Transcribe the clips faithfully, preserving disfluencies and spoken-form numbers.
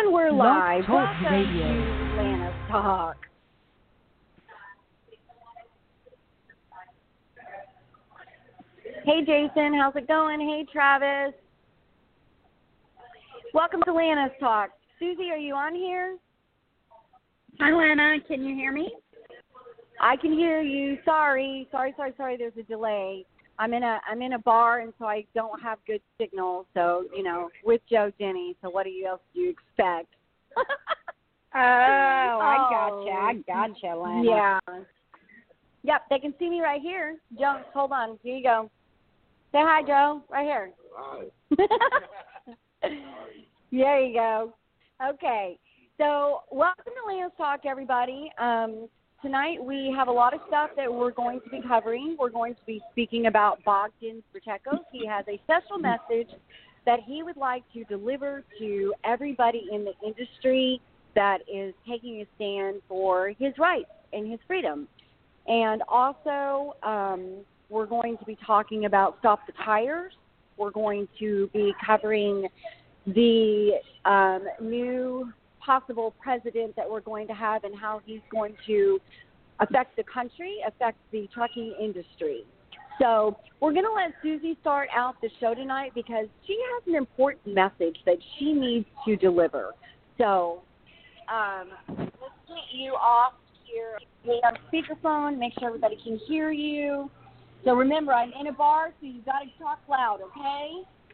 And we're live. Talk Welcome Radio. to Lana's Talk. Hey, Jason. How's it going? Hey, Travis. Welcome to Lana's Talk. Susie, are you on here? Hi, Lana. Can you hear me? I can hear you. Sorry. Sorry, sorry, sorry. There's a delay. I'm in a I'm in a bar, and so I don't have good signal. So, you know, with Joe Jenny. So what do you else do you expect? oh, I gotcha. I gotcha, Lana. Yeah. Yep, they can see me right here. Joe, hold on. Here you go. Say hi, Joe. Right here. Hi. There you go. Okay. So welcome to Lana's Talk, everybody. Um, tonight we have a lot of stuff that we're going to be covering. We're going to be speaking about Bogdan Sprechekos. He has a special message that he would like to deliver to everybody in the industry that is taking a stand for his rights and his freedom. And also, um, we're going to be talking about Stop the Tires. We're going to be covering the um, new possible president that we're going to have and how he's going to affect the country, affect the trucking industry. So we're going to let Susie start out the show tonight because she has an important message that she needs to deliver. So um, let's get you off here on speakerphone, make sure everybody can hear you. So remember, I'm in a bar, so you've got to talk loud, okay?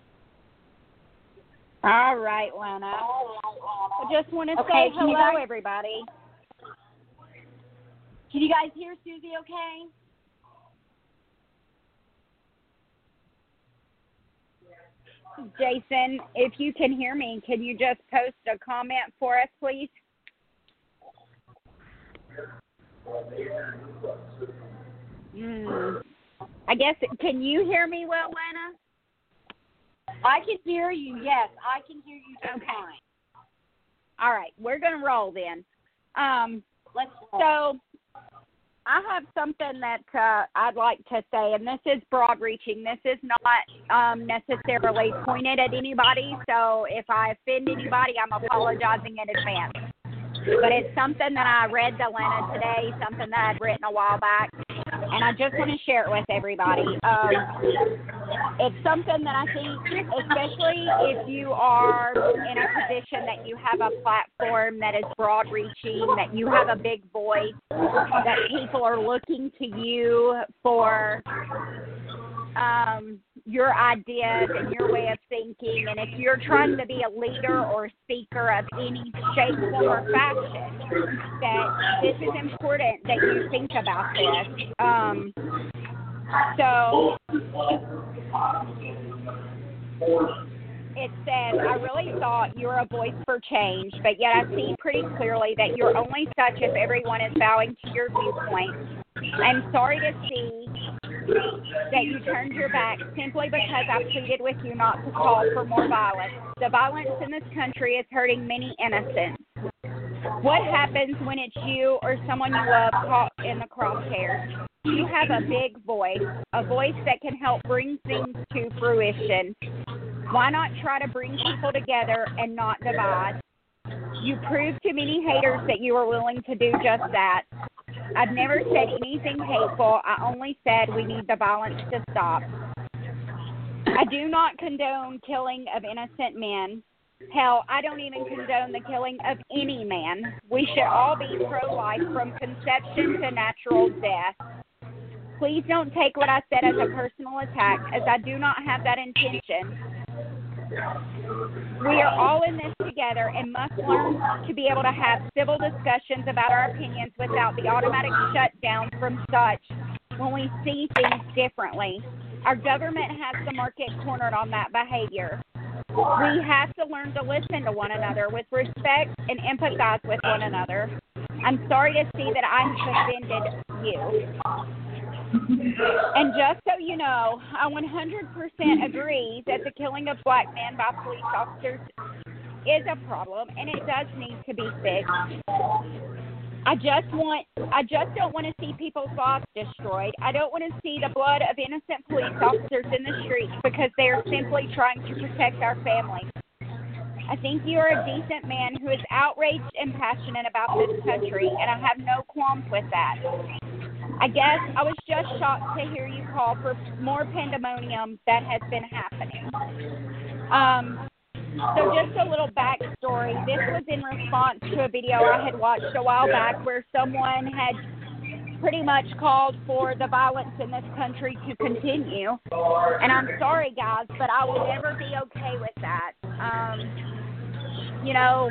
All right, Lana. I just want to Okay, say can you hello, guys- everybody. Can you guys hear Susie okay? Jason, if you can hear me, can you just post a comment for us, please? Mm. I guess, can you hear me well, Lana? I can hear you, yes. I can hear you just Okay. fine. All right, we're going to roll then. Um, Let's so I have something that uh, I'd like to say, and this is broad-reaching. This is not um, necessarily pointed at anybody, so if I offend anybody, I'm apologizing in advance. But it's something that I read to Lana today, something that I'd written a while back, and I just want to share it with everybody. Um, it's something that I think, especially if you are in a position that you have a platform that is broad-reaching, that you have a big voice, that people are looking to you for um, your ideas and your way of thinking, and if you're trying to be a leader or speaker of any shape, form, or fashion, that this is important that you think about this. Um, so it says, I really thought you were a voice for change, but yet I see pretty clearly that you're only such if everyone is bowing to your viewpoint. I'm sorry to see that you turned your back simply because I pleaded with you not to call for more violence. The violence in this country is hurting many innocents. What happens when it's you or someone you love caught in the crosshairs? You have a big voice, a voice that can help bring things to fruition. Why not try to bring people together and not divide? You proved to many haters that you are willing to do just that. I've never said anything hateful. I only said we need the violence to stop. I do not condone killing of innocent men. Hell, I don't even condone the killing of any man. We should all be pro-life from conception to natural death. Please don't take what I said as a personal attack, as I do not have that intention. We are all in this together and must learn to be able to have civil discussions about our opinions without the automatic shutdown from such when we see things differently. Our government has the market cornered on that behavior. We have to learn to listen to one another with respect and empathize with one another. I'm sorry to see that I've offended you. And just so you know, I one hundred percent agree that the killing of black men by police officers is a problem, and it does need to be fixed. I just want, I just don't want to see people's lives destroyed. I don't want to see the blood of innocent police officers in the streets because they are simply trying to protect our families. I think you are a decent man who is outraged and passionate about this country, and I have no qualms with that. I guess I was just shocked to hear you call for more pandemonium that has been happening. Um, so just a little backstory. This was in response to a video I had watched a while back where someone had pretty much called for the violence in this country to continue. And I'm sorry, guys, but I will never be okay with that. Um, you know,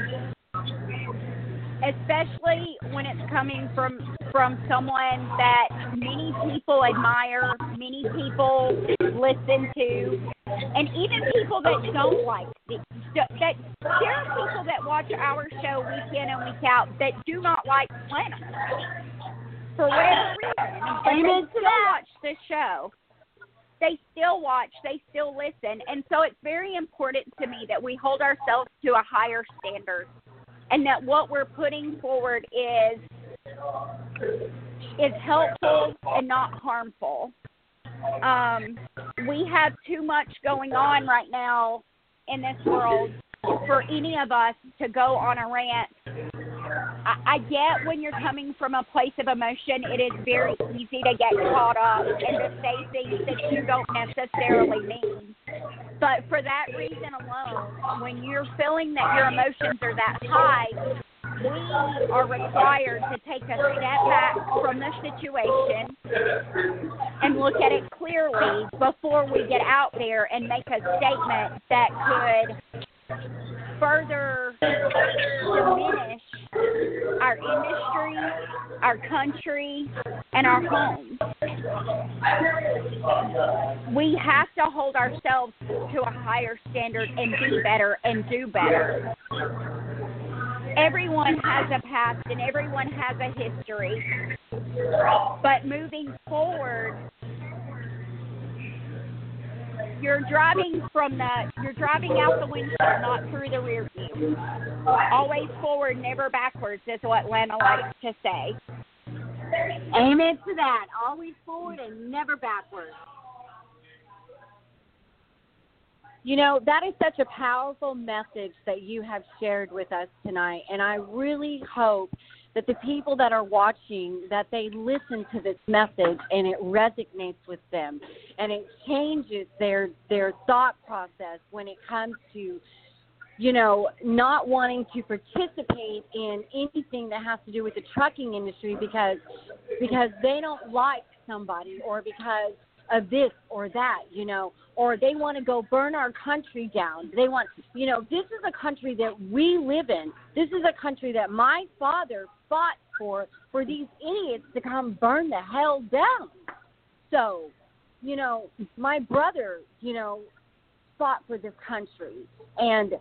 especially when it's coming from from someone that many people admire, many people listen to, and even people that don't like the, that there are people that watch our show week in and week out that do not like Lana for whatever reason. But they still watch the show. They still watch. They still listen. And so it's very important to me that we hold ourselves to a higher standard and that what we're putting forward is is helpful and not harmful. Um, we have too much going on right now in this world for any of us to go on a rant. I, I get when you're coming from a place of emotion, it is very easy to get caught up and to say things that you don't necessarily mean. But for that reason alone, when you're feeling that your emotions are that high, we are required to take a step back from the situation and look at it clearly before we get out there and make a statement that could further diminish our industry, our country, and our homes. We have to hold ourselves to a higher standard and be better and do better. Everyone has a past and everyone has a history. But moving forward, you're driving from the you're driving out the windshield, not through the rear view. Always forward, never backwards is what Lana likes to say. Amen to that. Always forward and never backwards. You know, that is such a powerful message that you have shared with us tonight, and I really hope that the people that are watching, that they listen to this message and it resonates with them, and it changes their their thought process when it comes to, you know, not wanting to participate in anything that has to do with the trucking industry because because they don't like somebody or because of this or that, you know, or they want to go burn our country down. They want, you know, this is a country that we live in. This is a country that my father fought for, for these idiots to come burn the hell down. So, you know, my brother, you know, fought for this country. And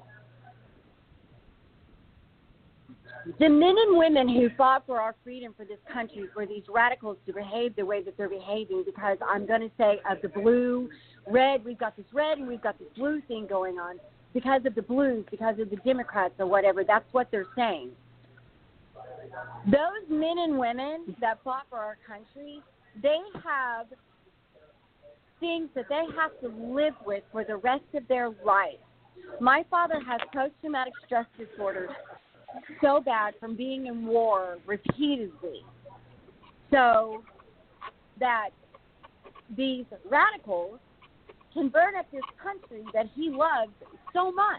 the men and women who fought for our freedom for this country, for these radicals to behave the way that they're behaving, because I'm going to say of the blue, red, we've got this red and we've got this blue thing going on because of the blues, because of the Democrats or whatever. That's what they're saying. Those men and women that fought for our country, they have things that they have to live with for the rest of their life. My father has post-traumatic stress disorder so bad from being in war repeatedly, so that these radicals can burn up this country that he loves so much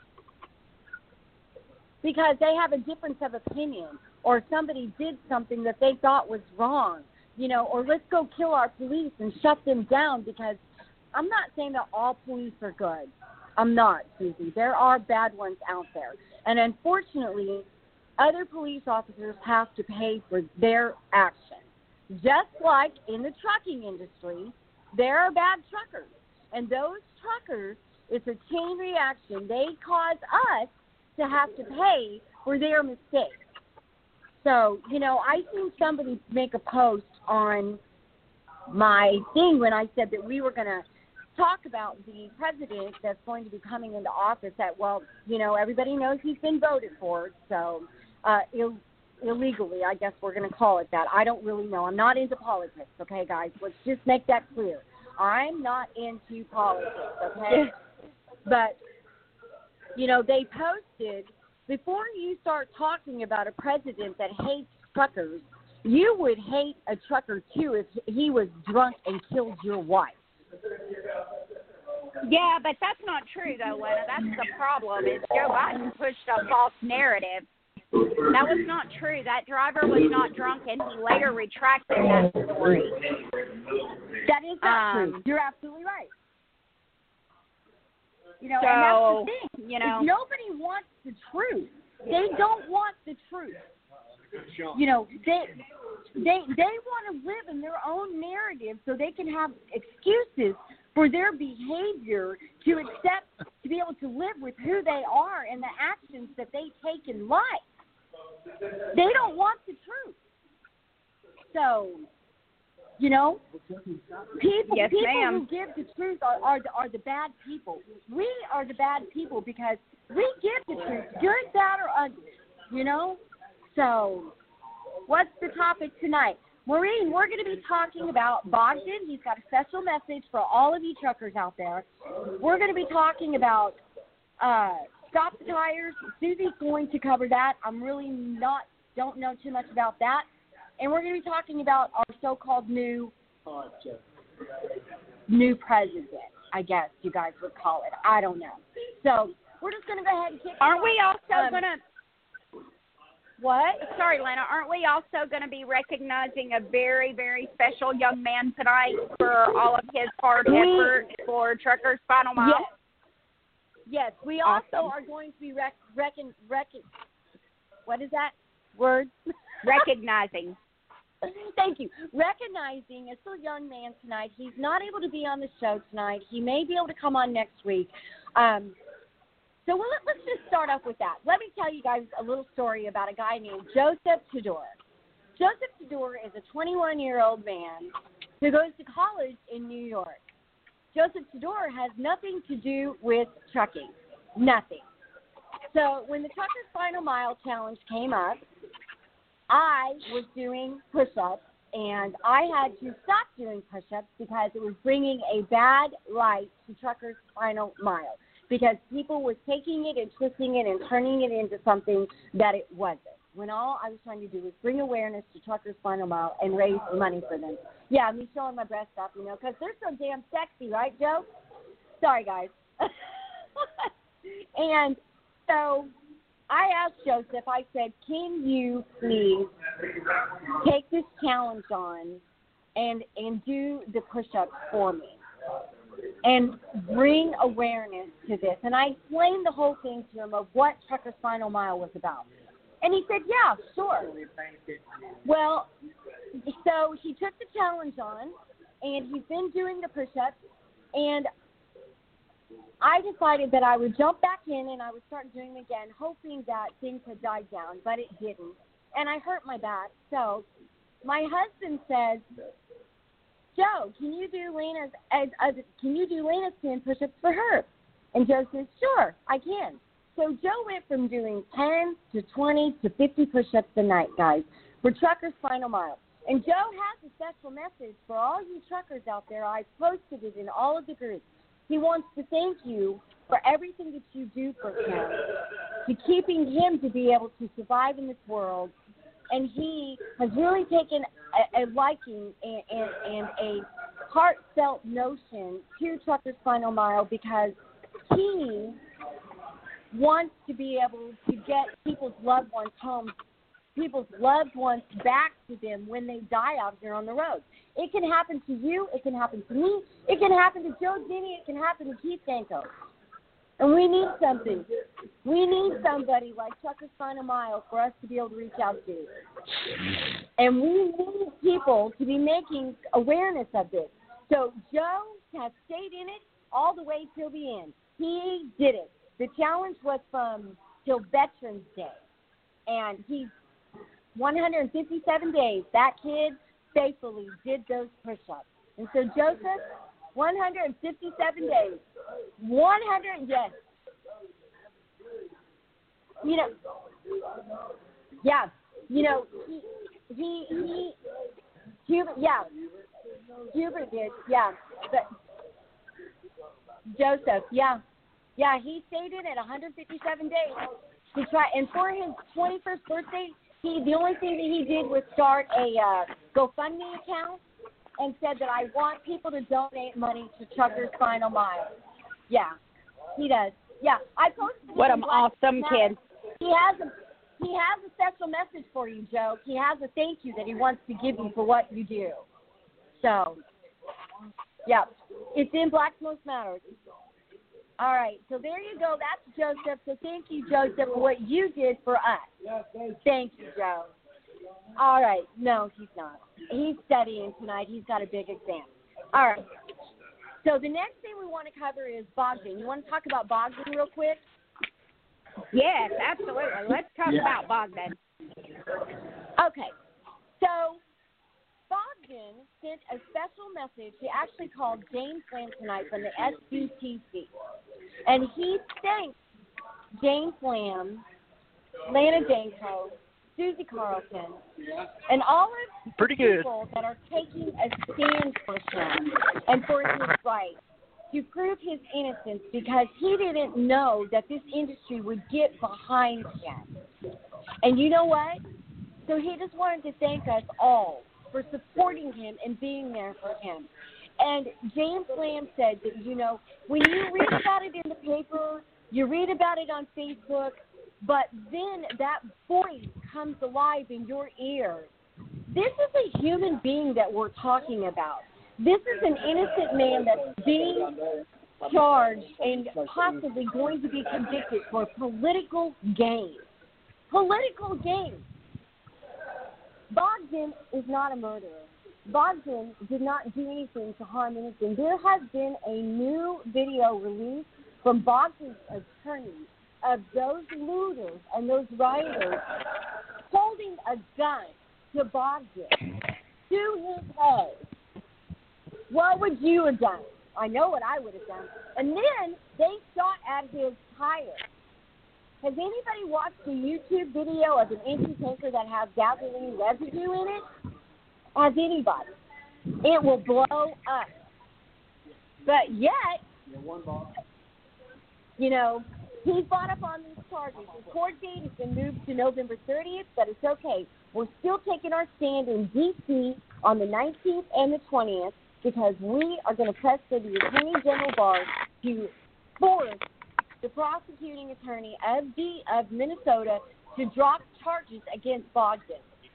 because they have a difference of opinion, or somebody did something that they thought was wrong, you know, or let's go kill our police and shut them down. Because I'm not saying that all police are good. I'm not, Susie. There are bad ones out there. And unfortunately, other police officers have to pay for their actions. Just like in the trucking industry, there are bad truckers. And those truckers, it's a chain reaction. They cause us to have to pay for their mistakes. So, you know, I seen somebody make a post on my thing when I said that we were going to talk about the president that's going to be coming into office that, well, you know, everybody knows he's been voted for, so uh, Ill- illegally, I guess we're going to call it that. I don't really know. I'm not into politics, okay, guys? Let's just make that clear. I'm not into politics, okay? But, you know, they posted, before you start talking about a president that hates truckers, you would hate a trucker, too, if he was drunk and killed your wife. Yeah, but that's not true, though, Lena. That's the problem, is Joe Biden pushed a false narrative. That was not true. That driver was not drunk, and he later retracted that story. That is not um, true. You're absolutely right. You know, so, and that's the thing. You know, nobody wants the truth. They don't want the truth. You know, they they they want to live in their own narrative so they can have excuses for their behavior to accept, to be able to live with who they are and the actions that they take in life. They don't want the truth. So, you know, people yes, people ma'am. who give the truth are, are, the, are the bad people. We are the bad people because we give the truth, good, bad, or ugly, you know? So, what's the topic tonight? Maureen, we're going to be talking about Bogdan. He's got a special message for all of you truckers out there. We're going to be talking about uh, Stop the Tires. Susie's going to cover that. I'm really not, don't know too much about that. And we're going to be talking about our so-called new, new president, I guess you guys would call it. I don't know. So we're just going to go ahead and kick it Aren't off. we also um, going to... What? Sorry, Lena. Aren't we also going to be recognizing a very, very special young man tonight for all of his hard we, effort for Truckers Final Mile? Yes. Yes, we Awesome. also are going to be rec- reckon, reckon, what is that word? Recognizing. Thank you. Recognizing a still young man tonight. He's not able to be on the show tonight. He may be able to come on next week. Um, so we'll, let's just start off with that. Let me tell you guys a little story about a guy named Joseph Tudor. Joseph Tudor is a twenty-one-year-old man who goes to college in New York. Joseph Tudor has nothing to do with trucking, nothing. So when the Truckers Final Mile Challenge came up, I was doing push-ups, and I had to stop doing push-ups because it was bringing a bad light to Truckers Final Mile because people were taking it and twisting it and turning it into something that it wasn't, when all I was trying to do was bring awareness to Truckers Final Mile and raise money for them. Yeah, me showing my breasts off, you know, because they're so damn sexy, right, Joe? Sorry, guys. And so I asked Joseph, I said, can you please take this challenge on and and do the push-ups for me and bring awareness to this? And I explained the whole thing to him of what Truckers Final Mile was about. And he said, yeah, sure. Well, so he took the challenge on, and he's been doing the push-ups, and I decided that I would jump back in and I would start doing them again, hoping that things had died down, but it didn't. And I hurt my back. So my husband says, Joe, can you do Lena's as, as can you do Lena's ten push-ups for her? And Joe says, sure, I can. So Joe went from doing ten to twenty to fifty push-ups a night, guys, for Truckers Final Mile. And Joe has a special message for all you truckers out there. I posted it in all of the groups. He wants to thank you for everything that you do for him, to keeping him to be able to survive in this world. And he has really taken a, a liking and, and, and a heartfelt notion to Truckers Final Mile because he wants to be able to get people's loved ones home, people's loved ones back to them when they die out here on the road. It can happen to you. It can happen to me. It can happen to Joe Denny. It can happen to Keith Danko. And we need something. We need somebody like Truckers Final Mile for us to be able to reach out to. And we need people to be making awareness of this. So Joe has stayed in it all the way till the end. He did it. The challenge was from till Veterans Day. And he's one hundred fifty-seven days. That kid faithfully did those push-ups. And so Joseph, one hundred fifty-seven days, one hundred, yes. You know, yeah, you know, he, he, he, Hubert, yeah, Hubert did, yeah, but Joseph, yeah, Yeah, he stayed in it one hundred fifty-seven days to try. And for his twenty-first birthday, he the only thing that he did was start a uh, GoFundMe account and said that I want people to donate money to Trucker's Final Mile. Yeah, he does. Yeah, I posted. What an awesome kid. He has a he has a special message for you, Joe. He has a thank you that he wants to give you for what you do. So, yeah, it's in Black Most Matters. All right, so there you go. That's Joseph. So thank you, Joseph, for what you did for us. Thank you, Joe. All right. No, he's not. He's studying tonight. He's got a big exam. All right. So the next thing we want to cover is Bogdan. You want to talk about Bogdan real quick? Yes, absolutely. Let's talk yeah. about Bogdan. Okay. So Bogdan sent a special message. He actually called James Lamb tonight from the S B T C. And he thanked James Lamb, Lana Danko, Susie Carlton, and all of Pretty the good. people that are taking a stand for him and for his rights to prove his innocence, because he didn't know that this industry would get behind him. And you know what? So he just wanted to thank us all for supporting him and being there for him. And James Lamb said that, you know, when you read about it in the paper, you read about it on Facebook, but then that voice comes alive in your ears. This is a human being that we're talking about. This is an innocent man that's being charged and possibly going to be convicted for political gain. Political gain. Bogdan is not a murderer. Bogdan did not do anything to harm anything. There has been a new video released from Bogdan's attorney of those looters and those rioters holding a gun to Bogdan, to his head. What would you have done? I know what I would have done. And then they shot at his tire. Has anybody watched a YouTube video of an empty tanker that has gasoline residue in it? Has anybody? It will blow up. But yet, you know, he fought up on these charges. The court date has been moved to November thirtieth, but it's okay. We're still taking our stand in D C on the nineteenth and the twentieth because we are going to press for the Attorney General Barr to force the prosecuting attorney of the of Minnesota to drop charges against Bogdan.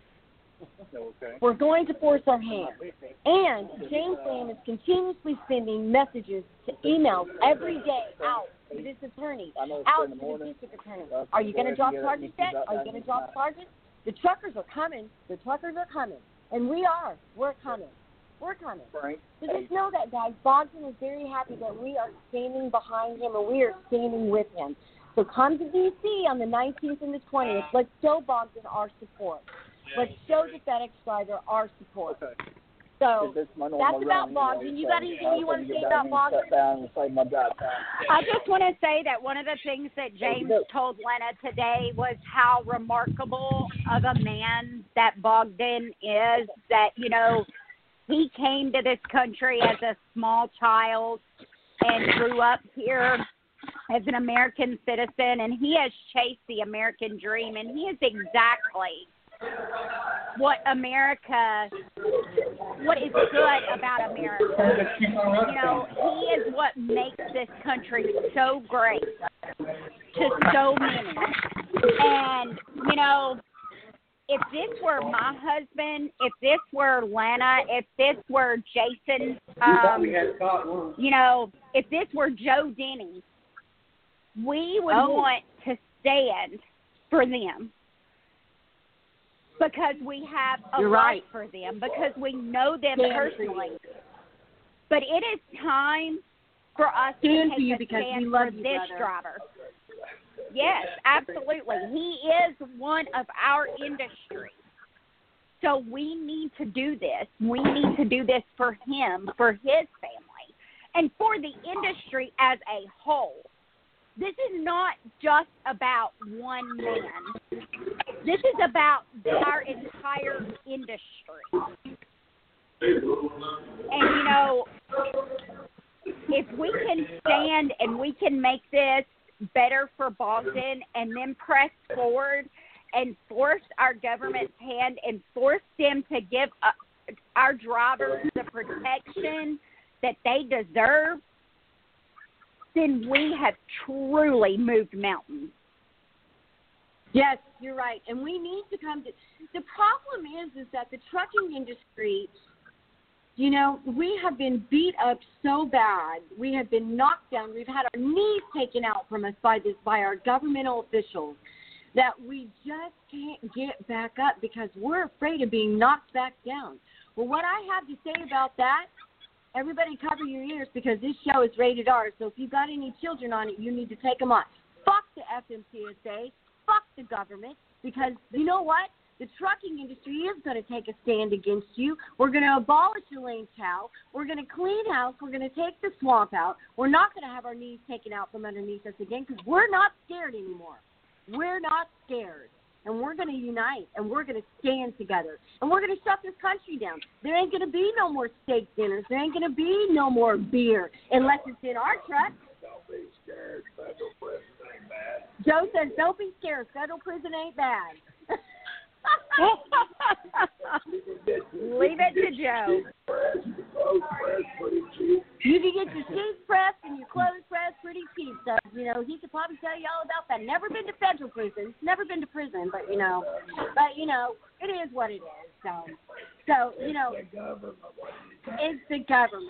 Okay. We're going to force our hand. And James Lamb is continuously sending messages to emails every day out to this attorney, out to the district attorney. Are you going to drop charges yet? Are you going to drop charges? The truckers are coming. The truckers are coming. And we are. We're coming. We're coming. So just know that, guys. Bogdan is very happy that we are standing behind him and we are standing with him. So come to D C on the nineteenth and the twentieth. Let's show Bogdan our support. Let's show the FedEx driver our support. Okay. So that's about Bogdan. You got anything you want to say about Bogdan? I just want to say that one of the things that James told Lena today was how remarkable of a man that Bogdan is, that, you know, he came to this country as a small child and grew up here as an American citizen, and he has chased the American dream, and he is exactly what America, what is good about America. You know, he is what makes this country so great to so many. And, you know, if this were my husband, if this were Lana, if this were Jason, um, you know, if this were Joe Denny, we would oh. want to stand for them. Because we have a You're love right. for them, because we know them personally. But it is time for us stand to for you take a because stand we love for you, this brother. driver. Yes, absolutely. He is one of our industry. So we need to do this. We need to do this for him, for his family, and for the industry as a whole. This is not just about one man. This is about our entire industry. And, you know, if we can stand and we can make this better for Bogdan and then press forward and force our government's hand and force them to give uh, our drivers the protection that they deserve, then we have truly moved mountains. Yes, you're right. And we need to come to – the problem is is that the trucking industry, you know, we have been beat up so bad. We have been knocked down. We've had our knees taken out from us by this by our governmental officials that we just can't get back up because we're afraid of being knocked back down. Well, what I have to say about that, everybody cover your ears because this show is rated R. So if you've got any children on it, you need to take them on. Fuck the F M C S A. Fuck the government, because you know what? The trucking industry is going to take a stand against you. We're going to abolish Elaine Chao. We're going to clean house. We're going to take the swamp out. We're not going to have our knees taken out from underneath us again because we're not scared anymore. We're not scared. And we're going to unite, and we're going to stand together. And we're going to shut this country down. There ain't going to be no more steak dinners. There ain't going to be no more beer unless it's in our truck. Don't be scared. Federal prison ain't bad. Joe says, don't be scared. Federal prison ain't bad. Leave it to Joe. You can get your shoes pressed and your clothes pressed pretty cheap. So, you know, he could probably tell you all about that. Never been to federal prison. Never been to prison, but, you know, but, you know, it is what it is. So, so you know, it's the government.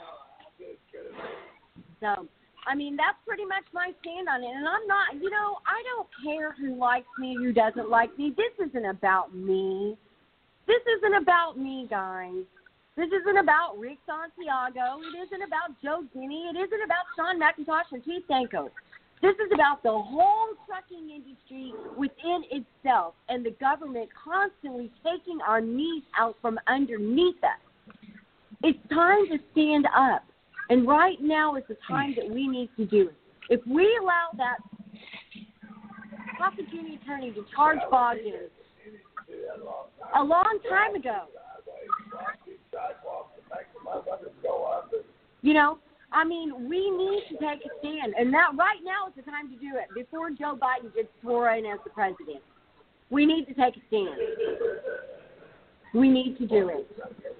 So, I mean, that's pretty much my stand on it. And I'm not, you know, I don't care who likes me, who doesn't like me. This isn't about me. This isn't about me, guys. This isn't about Rick Santiago. It isn't about Joe Guinea. It isn't about Sean McIntosh and Keith Danko. This is about the whole trucking industry within itself and the government constantly taking our knees out from underneath us. It's time to stand up. And right now is the time that we need to do it. If we allow that prosecuting attorney to charge Bogdan a long time ago, you know, I mean, we need to take a stand. And that right now is the time to do it before Joe Biden gets sworn in as the president. We need to take a stand. We need to do it.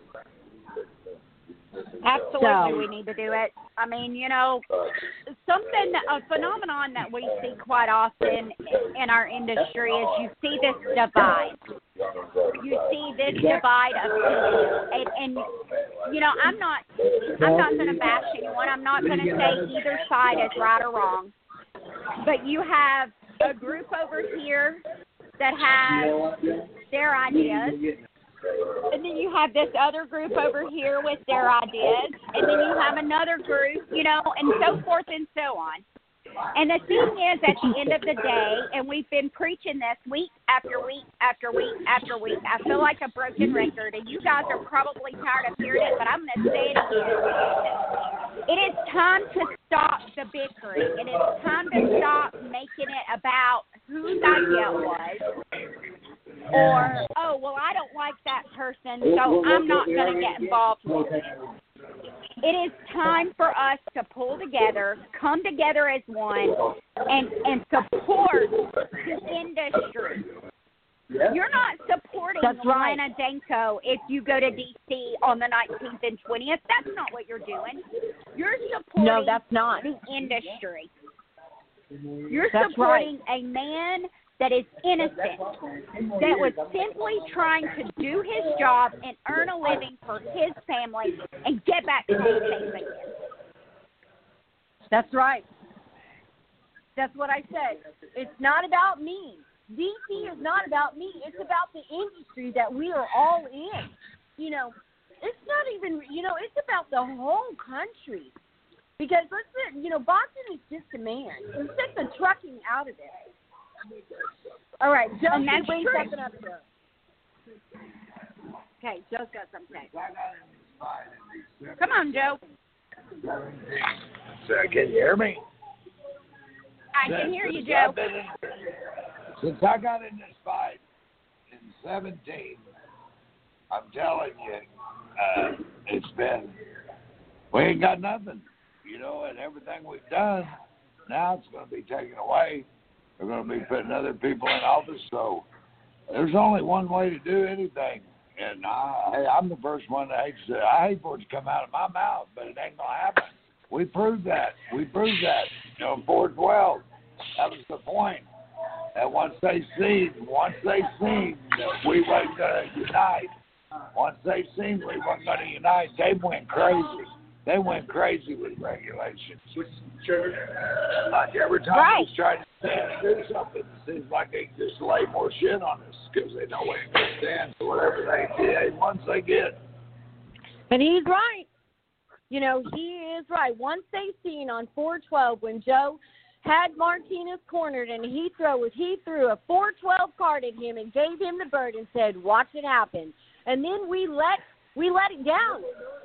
Absolutely, so, we need to do it. I mean, you know, something, a phenomenon that we see quite often in our industry is you see this divide. You see this divide of people, and, and you know, I'm not, I'm not going to bash anyone. I'm not going to say either side is right or wrong. But you have a group over here that has their ideas. And then you have this other group over here with their ideas. And then you have another group, you know, and so forth and so on. And the thing is, at the end of the day, and we've been preaching this week after week after week after week, I feel like a broken record, and you guys are probably tired of hearing it, but I'm going to say it again. It is time to stop the bickering. It is time to stop making it about whose idea it was. Or, oh, well, I don't like that person, so I'm not going to get involved with it. It is time for us to pull together, come together as one, and, and support the industry. You're not supporting right. Lana Danko if you go to D C on the nineteenth and twentieth. That's not what you're doing. You're supporting no, that's not. the industry. You're that's supporting right. a man that is innocent, that was simply trying to do his job and earn a living for his family and get back to his face again. That's right. That's what I said. It's not about me. D C is not about me. It's about the industry that we are all in. You know, it's not even, you know, it's about the whole country. Because, let's, you know, Boston is just a man. Let's take the trucking out of it. All right, Joe, and that's bring true. something up here. Okay, Joe's got something. Come on, Joe. So, can you hear me? I can hear you, Joe. Since I got in this fight in seventeen, I'm telling you, uh, it's been, we ain't got nothing. you know, and everything we've done, now it's going to be taken away. They're going to be putting other people in office. So there's only one way to do anything. And I, I'm the first one that hates it. I hate for it to come out of my mouth, but it ain't going to happen. We proved that. We proved that. You know, four twelve, that was the point. And once they seen, once they seen that we wasn't going to unite, once they seen we wasn't going to unite, they went crazy. They went crazy with regulations. Like every time right. we try to stand and do something, it seems like they just lay more shit on us because they know we ain't going to stand for whatever they did once they get. And he's right. You know, he is right. Once they seen on four twelve when Joe had Martinez cornered and he threw he threw a four twelve card at him and gave him the bird and said, "Watch it happen." And then we let we let it down.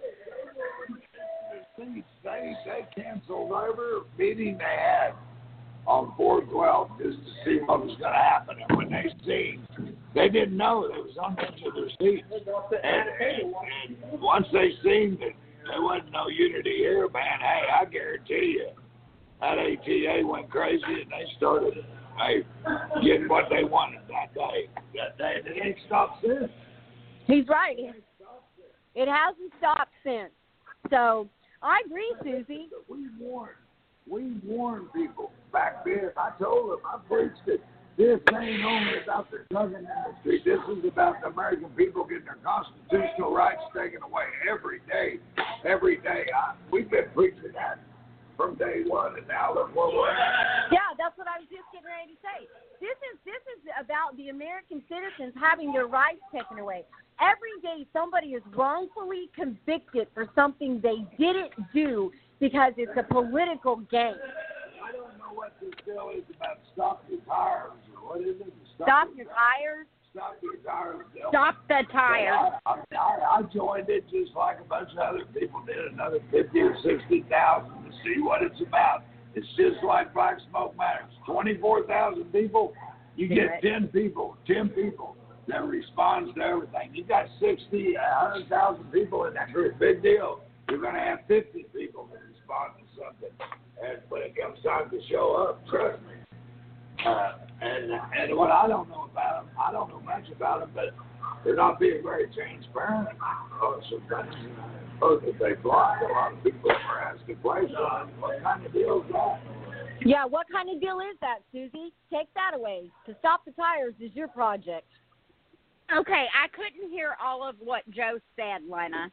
They they canceled every meeting they had on four twelve just to see what was going to happen. And when they seen, they didn't know they was on the edge of their seats. And, and, and once they seen that there wasn't no unity here, man, hey, I guarantee you, that A T A went crazy and they started hey, getting what they wanted that day. That day, and it ain't stopped since. He's right. It hasn't stopped since. So I agree, Susie. We warned, we warned people back then. I told them, I preached it. This ain't only about the trucking industry. This is about the American people getting their constitutional rights taken away every day. Every day. I, we've been preaching that from day one, and now look where we're at. Yeah, that's what I was just getting ready to say. This is this is about the American citizens having their rights taken away. Every day somebody is wrongfully convicted for something they didn't do because it's a political game. I don't know what this bill is about. Stop your tires, or what is it? Stop, Stop your tires? Stop your tires. Bill. Stop the tires. I, I, I joined it just like a bunch of other people did, another fifty or sixty thousand to see what it's about. It's just like Black Smoke Matters. twenty-four thousand people, you get ten people, ten people that responds to everything. You got sixty, one hundred thousand people in that group. Big deal. You're going to have fifty people that respond to something. And when it comes time to show up, trust me. Uh, and and what I don't know about them, I don't know much about them, but they're not being very transparent. Oh, sometimes, oh, that they block. A lot of people are asking questions. What kind of deal is that? Yeah, what kind of deal is that, Susie? Take that away. To Stop the Tires is your project. Okay, I couldn't hear all of what Joe said, Lena.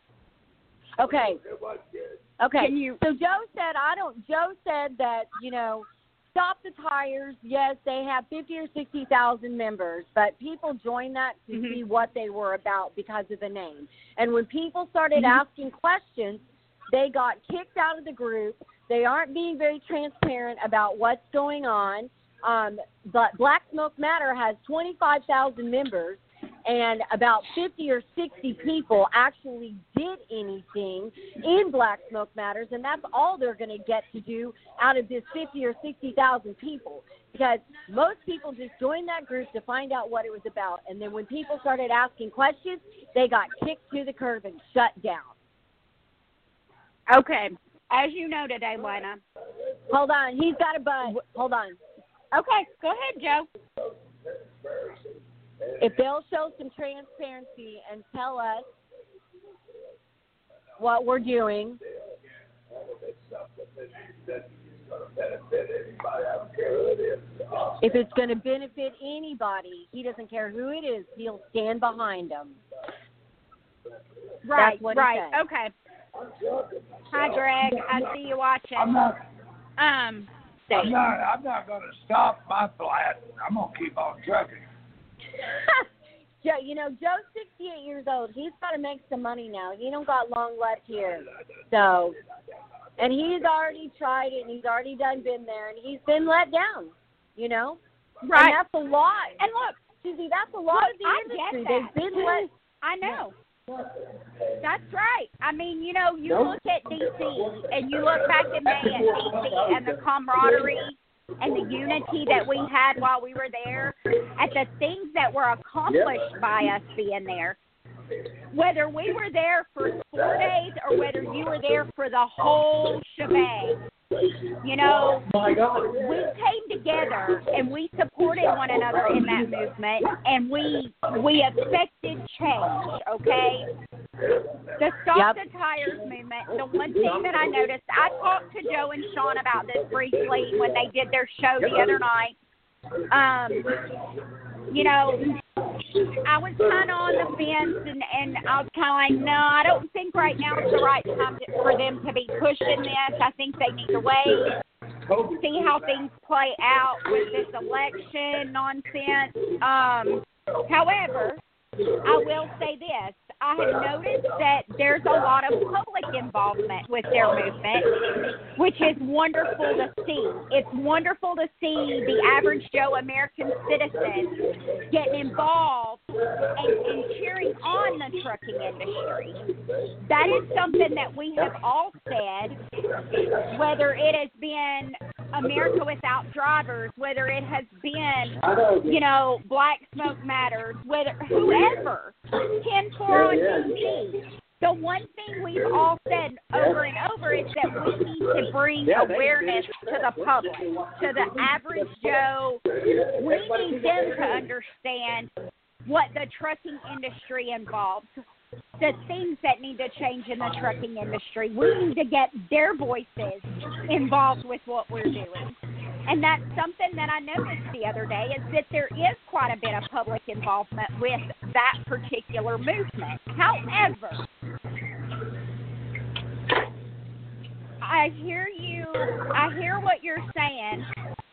Okay. It was good. Okay. Can you... So Joe said, I don't. Joe said that you know, Stop the Tires. Yes, they have fifty or sixty thousand members, but people joined that to mm-hmm. see what they were about because of the name. And when people started mm-hmm. asking questions, they got kicked out of the group. They aren't being very transparent about what's going on. Um, but Black Smoke Matter has twenty-five thousand members, and about fifty or sixty people actually did anything in Black Smoke Matters, and that's all they're going to get to do out of this fifty or sixty thousand people, because most people just joined that group to find out what it was about, and then when people started asking questions, they got kicked to the curb and shut down. Okay. As you know today, Lena. Hold on. He's got a buzz. Hold on. Okay. Go ahead, Joe. If they'll show some transparency and tell us what we're doing. If it's going to benefit anybody, he doesn't care who it is. He'll stand behind them. Right, That's what right. He said. Okay. Hi, Greg. I see you watching. I'm not. Um, I'm not. I'm not going to stop my flat. I'm going to keep on trucking. Joe, you know, Joe's sixty-eight years old. He's got to make some money now. He don't got long left here. So, and he's already tried it, and he's already done been there, and he's been let down, you know? Right. And that's a lot. And look, Susie, that's a lot look, of the I industry. Get that. They've been let. I know. That's right. I mean, you know, you look at D C, and you look back in May at D C and the camaraderie and the unity that we had while we were there, at the things that were accomplished by us being there. whether we were there for four days or whether you were there for the whole shebang, you know, we came together and we supported one another in that movement, and we we affected change, okay? The Stop yep. the Tires movement, the one thing that I noticed, I talked to Joe and Sean about this briefly when they did their show the other night. Um, you know, I was kind of on the fence, and, and I was kind of like, no, I don't think right now is the right time to, for them to be pushing this. I think they need to wait, see how things play out with this election nonsense. Um, however, I will say this. I have noticed that there's a lot of public involvement with their movement, which is wonderful to see. It's wonderful to see the average Joe American citizen getting involved and, and cheering on the trucking industry. That is something that we have all said, whether it has been America Without Drivers, whether it has been, you know, Black Smoke Matters, whether whoever, ten four on T V. The one thing we've all said over and over is that we need to bring awareness to the public, to the average Joe. We need them to understand what the trucking industry involves, the things that need to change in the trucking industry. We need to get their voices involved with what we're doing. And that's something that I noticed the other day, is that there is quite a bit of public involvement with that particular movement. However, I hear you, I hear what you're saying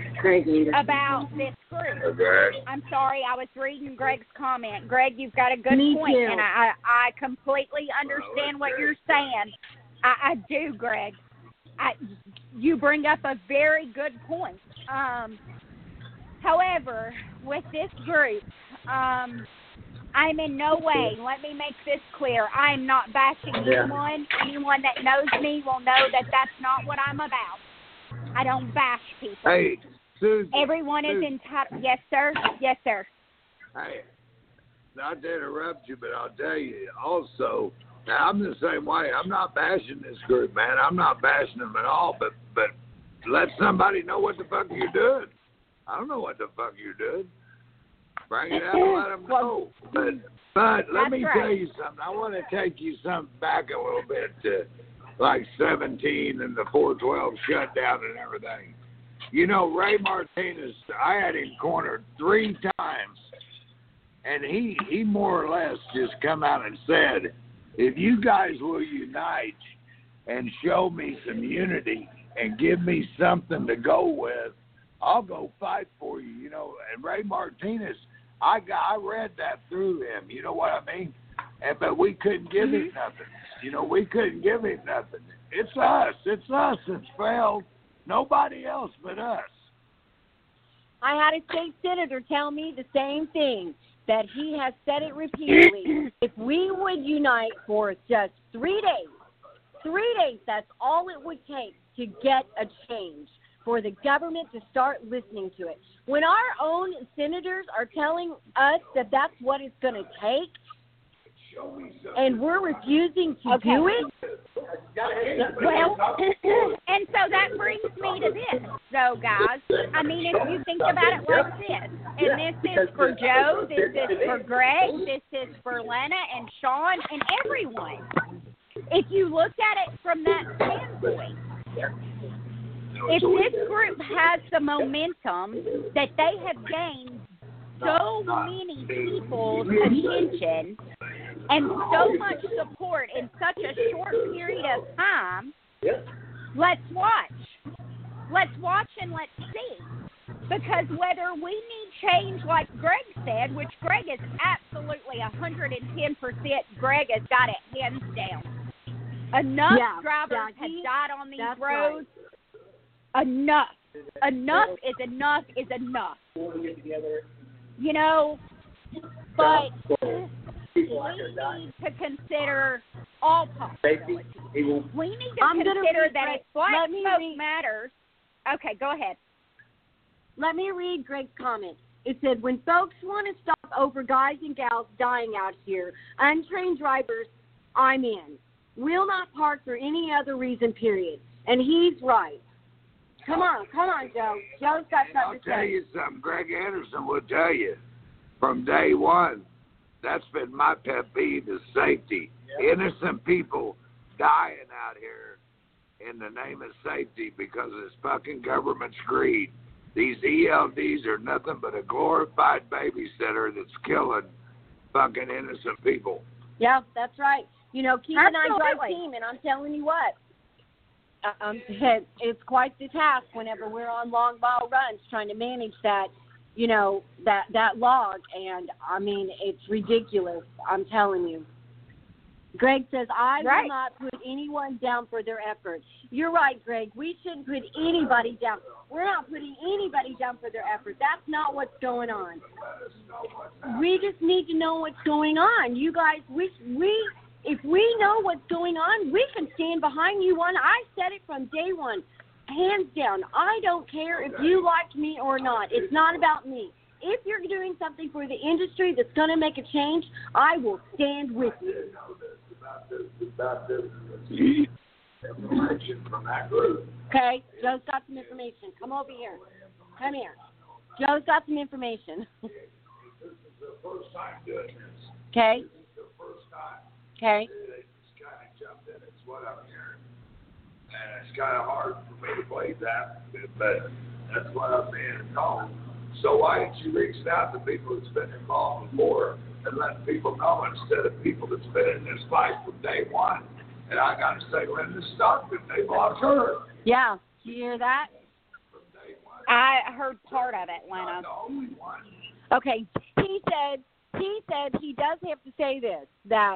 about this group. I'm sorry, I was reading Greg's comment. Greg, you've got a good Me point, too. and I, I completely understand what you're saying. I, I do, Greg. I, you bring up a very good point. Um, however, with this group, um, I'm in no way, let me make this clear, I am not bashing anyone. Anyone that knows me will know that that's not what I'm about. I don't bash people. Hey, Susan. Everyone Susan. is entitled. Yes, sir. Yes, sir. Hey, not to interrupt you, but I'll tell you also, now, I'm the same way. I'm not bashing this group, man. I'm not bashing them at all, but but let somebody know what the fuck you're doing. I don't know what the fuck you're doing. Bring it out and let them know. But, but let me right. tell you something. I want to take you something back a little bit to like seventeen and the four twelve shutdown and everything. You know, Ray Martinez, I had him cornered three times, and he, he more or less just come out and said, if you guys will unite and show me some unity and give me something to go with, I'll go fight for you. You know, and Ray Martinez, I got, I read that through him. You know what I mean? And but we couldn't give him nothing. You know, we couldn't give him nothing. It's us. It's us that's failed. Nobody else but us. I had a state senator tell me the same thing, that he has said it repeatedly. If we would unite for just three days, three days, that's all it would take to get a change, for the government to start listening to it. When our own senators are telling us that that's what it's going to take, and we're refusing to okay. do it? Well, and so that brings me to this, though, guys. I mean, if you think about it like this, and this is for Joe, this is for Greg, this is for Lena and Sean and everyone. If you look at it from that standpoint, if this group has the momentum that they have gained so many people's attention and so much support in such a short period of time, let's watch. Let's watch and let's see. Because whether we need change, like Greg said, which Greg is absolutely one hundred ten percent, Greg has got it hands down. Enough yeah, drivers yeah, have he, died on these roads. Right. Enough. Enough is enough is enough. You know, but we need to consider all possibilities. We need to I'm consider read, that Greg, if Black let me Smoke read, matters. Okay, go ahead. Let me read Greg's comment. It said, when folks want to stop over guys and gals dying out here. Untrained drivers, I'm in. Will not park for any other reason, period. And he's right. Come on, come on, Joe. Joe's got something I'll to tell say. you something. Greg Anderson will tell you from day one, that's been my pet peeve is safety. Yeah. Innocent people dying out here in the name of safety because of this fucking government's greed. These E L Ds are nothing but a glorified babysitter that's killing fucking innocent people. Yeah, that's right. You know, Keith and I drive Absolutely. team, and I'm telling you what, um, it, it's quite the task whenever we're on long mile runs trying to manage that, you know, that, that log. And, I mean, it's ridiculous, I'm telling you. Greg says, I Right. will not put anyone down for their efforts. You're right, Greg. We shouldn't put anybody down. We're not putting anybody down for their effort. That's not what's going on. We just need to know what's going on. You guys, we, we, if we know what's going on, we can stand behind you on. I said it from day one, hands down. I don't care if you like me or not. It's not about me. If you're doing something for the industry that's going to make a change, I will stand with you. Information from that group. Okay, Joe's got some information. Come over here. Come here. Joe's got some information. This is the first time doing this. Okay. This is the first time. Okay. They just kind of jumped in. It's what I'm hearing. And it's kind of hard for me to believe that, but that's what I'm being told. So why didn't you reach out to people that's been involved before and let people know instead of people that's been in this fight from day one? And I got to say, Linda Stockton, they lost her. Yeah. Did you hear that? From day one. I heard part of it, Lena. Not the only one. Okay. He said he said he does have to say this, that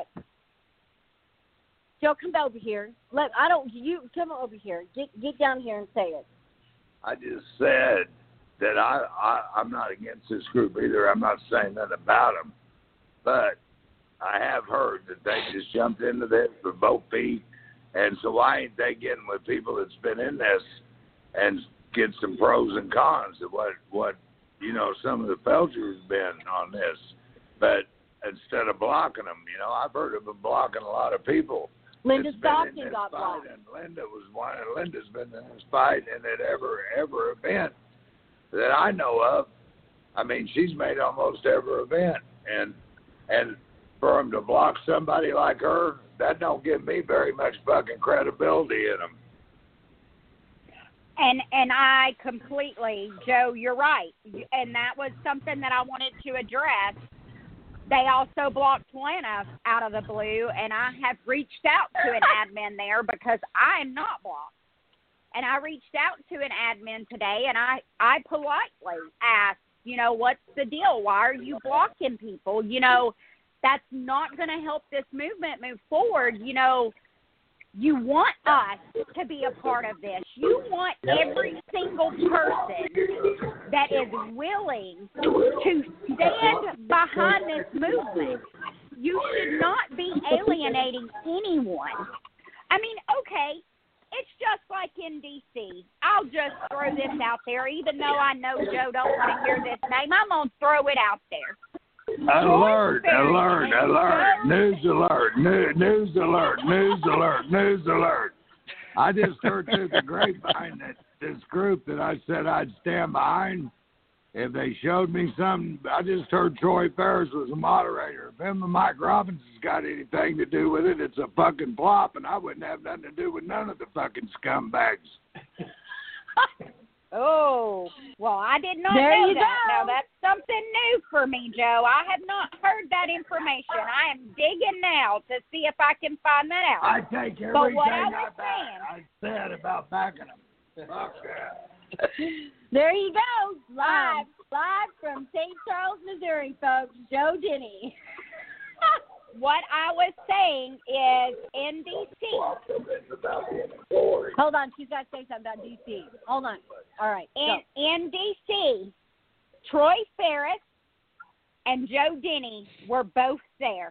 Joe, come over here. Let I don't you come over here. Get get down here and say it. I just said that I, I, I'm not against this group either. I'm not saying nothing about them. But I have heard that they just jumped into this with both feet. And so why ain't they getting with people that's been in this and get some pros and cons of what, what you know, some of the Felchers been on this. But instead of blocking them, you know, I've heard of them blocking a lot of people. Linda It's been in Stockton this got fight, blocked. and Linda was one. And Linda's been in this fight in it ever, ever event that I know of. I mean, she's made almost every event, and and for them to block somebody like her, that don't give me very much fucking credibility in them. And and I completely, Joe, you're right. And that was something that I wanted to address. They also blocked Lena out of the blue, and I have reached out to an admin there because I am not blocked. And I reached out to an admin today, and I, I politely asked, you know, what's the deal? Why are you blocking people? You know, that's not going to help this movement move forward. You know, you want us to be a part of this. You want every single person that is willing to stand behind this movement. You should not be alienating anyone. I mean, okay, it's just like in D C. I'll just throw this out there, even though I know Joe don't want to hear this name. I'm going to throw it out there. Alert, alert, alert, news alert, new, news alert, news alert, news alert. I just heard through the grapevine that this group that I said I'd stand behind, if they showed me something, I just heard Troy Ferris was a moderator. If him and Mike Robbins has got anything to do with it, it's a fucking plop, and I wouldn't have nothing to do with none of the fucking scumbags. Oh, well, I did not There know you that. go. Now, that's something new for me, Joe. I have not heard that information. I am digging now to see if I can find that out. I take everything But what I I, was back, saying- I said about backing them. Fuck that. There you go. Live live from Saint Charles, Missouri, folks. Joe Denny. What I was saying is in D C. Hold on, she's got to say something about D C. Hold on. All right. In, go. in D C, Troy Ferris and Joe Denny were both there.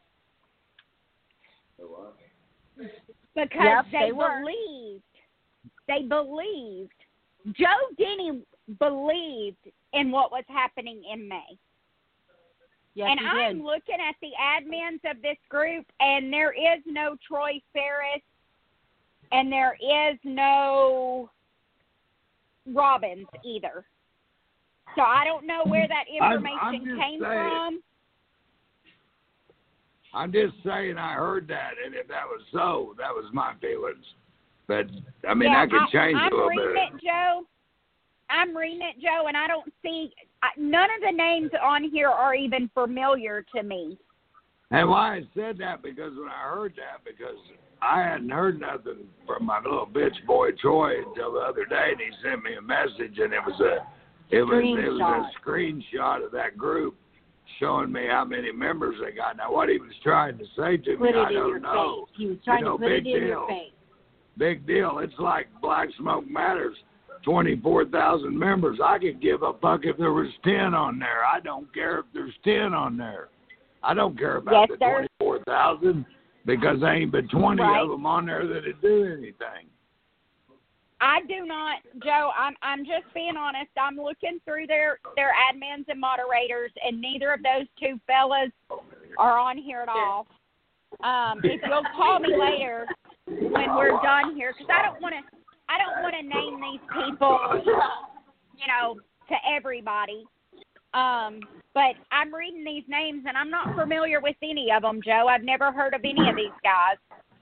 Because Yep, they, they were. believed, they believed, Joe Denny believed in what was happening in May. Yes, and he I'm did. looking at the admins of this group, and there is no Troy Ferris, and there is no Robbins either. So I don't know where that information I'm, I'm just came saying. from. I'm just saying I heard that, and if that was so, that was my feelings. But, I mean, yeah, I could change I, I'm a little reading bit. it, Joe. I'm reading it, Joe, and I don't see I, none of the names on here are even familiar to me. And why I said that, because when I heard that, because I hadn't heard nothing from my little bitch boy Troy until the other day, and he sent me a message, and it was a it was it was a screenshot of that group showing me how many members they got. Now, what he was trying to say to me, Put it I in don't your know. face. He was trying you know, to put it big in deal. your face. Big deal. It's like Black Smoke Matters. twenty-four thousand members. I could give a fuck if there was ten on there. I don't care if there's ten on there. I don't care about Yes, the twenty-four thousand because there ain't but twenty right. of them on there that do anything. I do not, Joe. I'm I'm just being honest. I'm looking through their their admins and moderators, and neither of those two fellas are on here at all. Um, if you'll call me later when we're done here, because I don't want to I don't want to name these people, you know, to everybody. Um, but I'm reading these names, and I'm not familiar with any of them, Joe. I've never heard of any of these guys.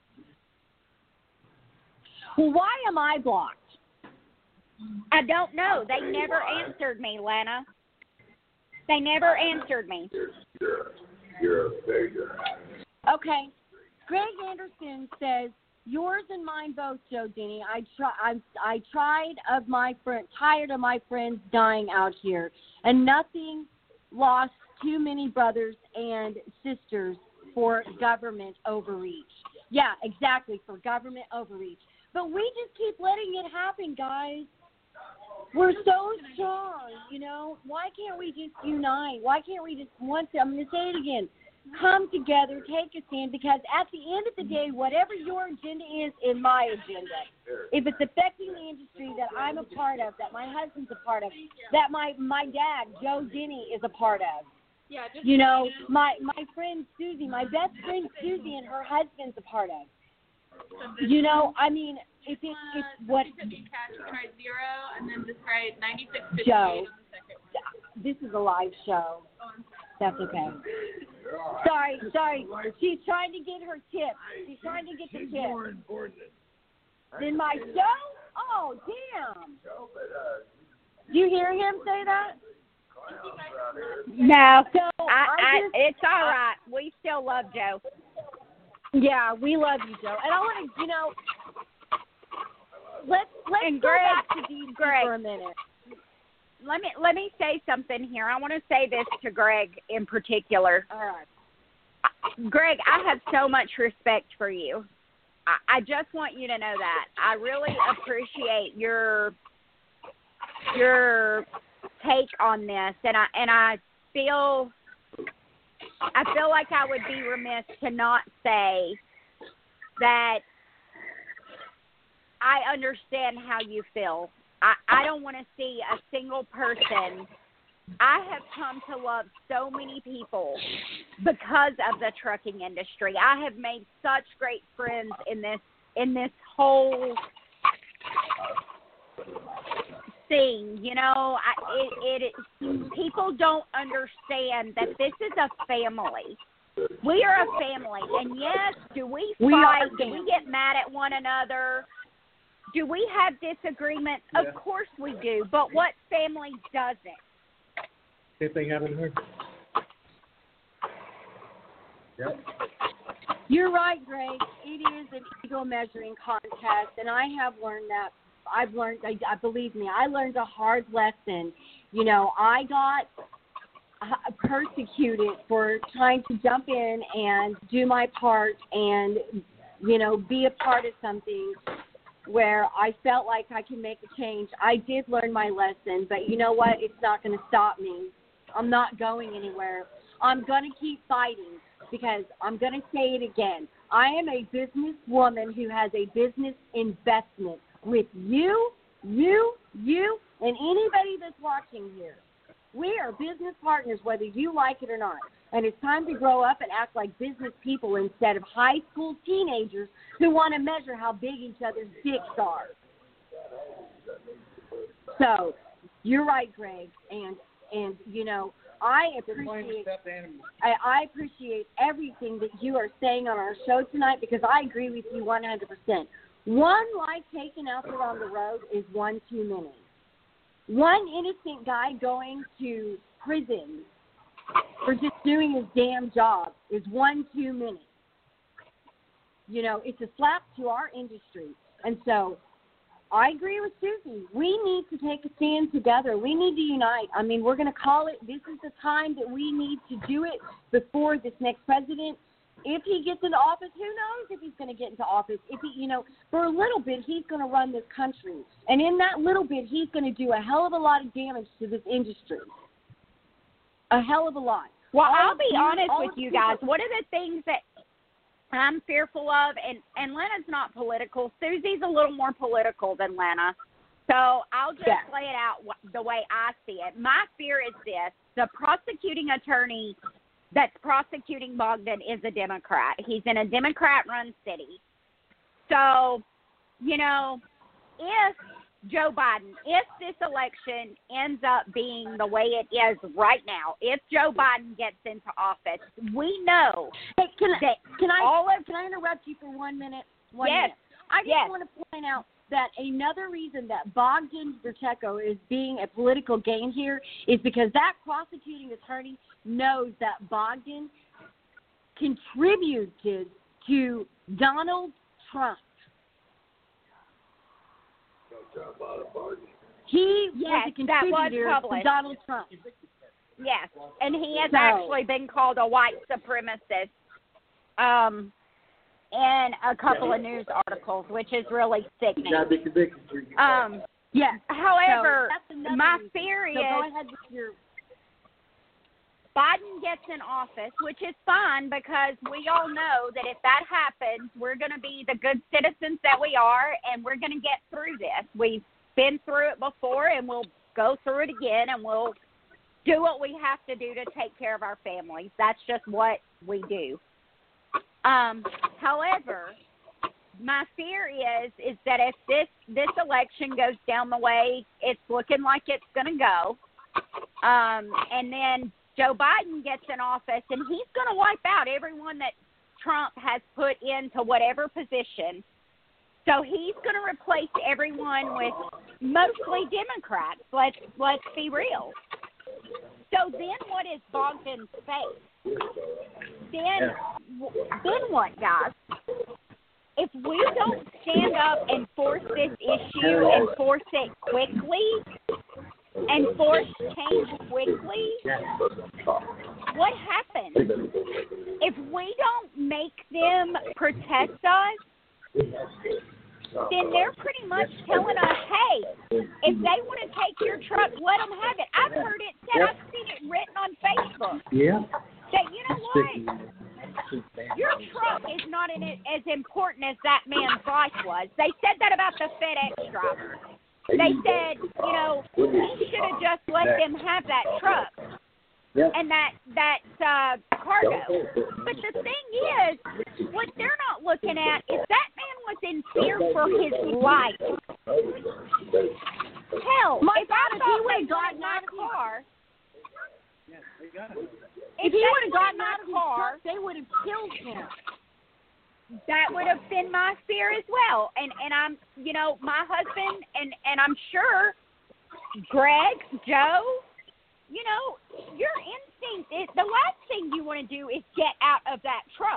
Well, why am I blocked? I don't know. They never answered me, Lana. They never answered me. You're, you're a figure. Okay. Greg Anderson says, yours and mine both, Joe Denny. I try. I I tried of my friend, tired of my friends dying out here, and nothing lost too many brothers and sisters for government overreach. Yeah, exactly, for government overreach. But we just keep letting it happen, guys. We're so strong, you know. Why can't we just unite? Why can't we just want to? I'm going to say it again. Come together, take a stand, because at the end of the day, whatever your agenda is, is my agenda. If it's affecting the industry that I'm a part of, that my husband's a part of, that my, my dad, Joe Denny, is a part of. Yeah, just You know, my, my friend Susie, my best friend Susie and her husband's a part of. You know, I mean, if it, if what cash, try zero, and then just try ninety-six fifty-eight Joe, on the second one. this is a live show. That's okay. Sorry, sorry. She's trying to get her tip. She's trying to get the She's tip. more important than In my show? Oh, damn. Do you hear him say that? No, So I, I I, just, it's all right. We still love Joe. yeah, we love you, Joe. And I want to, you know, let's let's And go Greg, back to D C Greg. for a minute. Let me let me say something here. I want to say this to Greg in particular. All right. Greg, I have so much respect for you. I, I just want you to know that. I really appreciate your your take on this, and I and I feel I feel like I would be remiss to not say that I understand how you feel. I, I don't want to see a single person. I have come to love so many people because of the trucking industry. I have made such great friends in this in this whole thing. You know, I, it, it, it people don't understand that this is a family. We are a family, and yes, do we We are fight? a Do we get mad at one another? Do we have disagreements? Yeah. Of course we do, but what family doesn't? Same thing happened to her. Yep. You're right, Greg. It is an ego measuring contest, and I have learned that. I've learned, I, I believe me, I learned a hard lesson. You know, I got uh, persecuted for trying to jump in and do my part and, you know, be a part of something where I felt like I can make a change. I did learn my lesson, but you know what? It's not going to stop me. I'm not going anywhere. I'm going to keep fighting because I'm going to say it again. I am a businesswoman who has a business investment with you, you, you, and anybody that's watching here. We are business partners, whether you like it or not. And it's time to grow up and act like business people instead of high school teenagers who want to measure how big each other's dicks are. So, you're right, Greg. And, and you know, I appreciate I, I appreciate everything that you are saying on our show tonight because I agree with you one hundred percent. One life taken out there on the road is one too many. One innocent guy going to prison for just doing his damn job is one too many. You know, it's a slap to our industry. And so I agree with Susie. We need to take a stand together. We need to unite. I mean, we're going to call it, this is the time that we need to do it before this next president. If he gets into office, who knows if he's going to get into office. If he, you know, for a little bit, he's going to run this country. And in that little bit, he's going to do a hell of a lot of damage to this industry. A hell of a lot. Well, all I'll be you, honest with you people, guys. One of the things that I'm fearful of, and, and Lena's not political. Susie's a little more political than Lena. So I'll just yeah. lay it out the way I see it. My fear is this. The prosecuting attorney that's prosecuting Bogdan is a Democrat. He's in a Democrat-run city. So, you know, if Joe Biden, if this election ends up being the way it is right now, if Joe Biden gets into office, we know hey, can I, that can I, all of can I interrupt you for one minute? One yes, minute. I just yes. want to point out that another reason that Bogdan Vercheco is being a political game here is because that prosecuting attorney knows that Bogdan contributed to Donald Trump. He yes, was a that was contributor published. to Donald Trump. Yes, and he has So, actually been called a white supremacist um, in a couple of news articles, which is really sickening. Um, yeah. however, so that's my reason. fear so is go ahead with your Biden gets in office, which is fine because we all know that if that happens, we're going to be the good citizens that we are, and we're going to get through this. We've been through it before, and we'll go through it again, and we'll do what we have to do to take care of our families. That's just what we do. Um, however, my fear is is that if this, this election goes down the way it's looking like it's going to go, um, and then Joe Biden gets in office, and he's going to wipe out everyone that Trump has put into whatever position. So he's going to replace everyone with mostly Democrats. Let's let's be real. So then, what is Bogdan's fate? Then, then what, guys? If we don't stand up and force this issue and force it quickly, and force change quickly, what happens? If we don't make them protect us, then they're pretty much telling us, hey, if they want to take your truck, let them have it. I've heard it said, I've seen it written on Facebook. Yeah. That, you know what? Your truck is not in it as important as that man's life was. They said that about the FedEx driver. They said, you know, he should have just let them have that truck and that that uh, cargo. But the thing is, what they're not looking at is that man was in fear for his life. Hell, My if I God, if thought he they would've got gotten my out of his- car, If he would have gotten my out of his car, truck, they would have killed him. that would have been my fear as well. And and I'm, you know, my husband and and I'm sure Greg, Joe, you know, your instinct is the last thing you want to do is get out of that truck.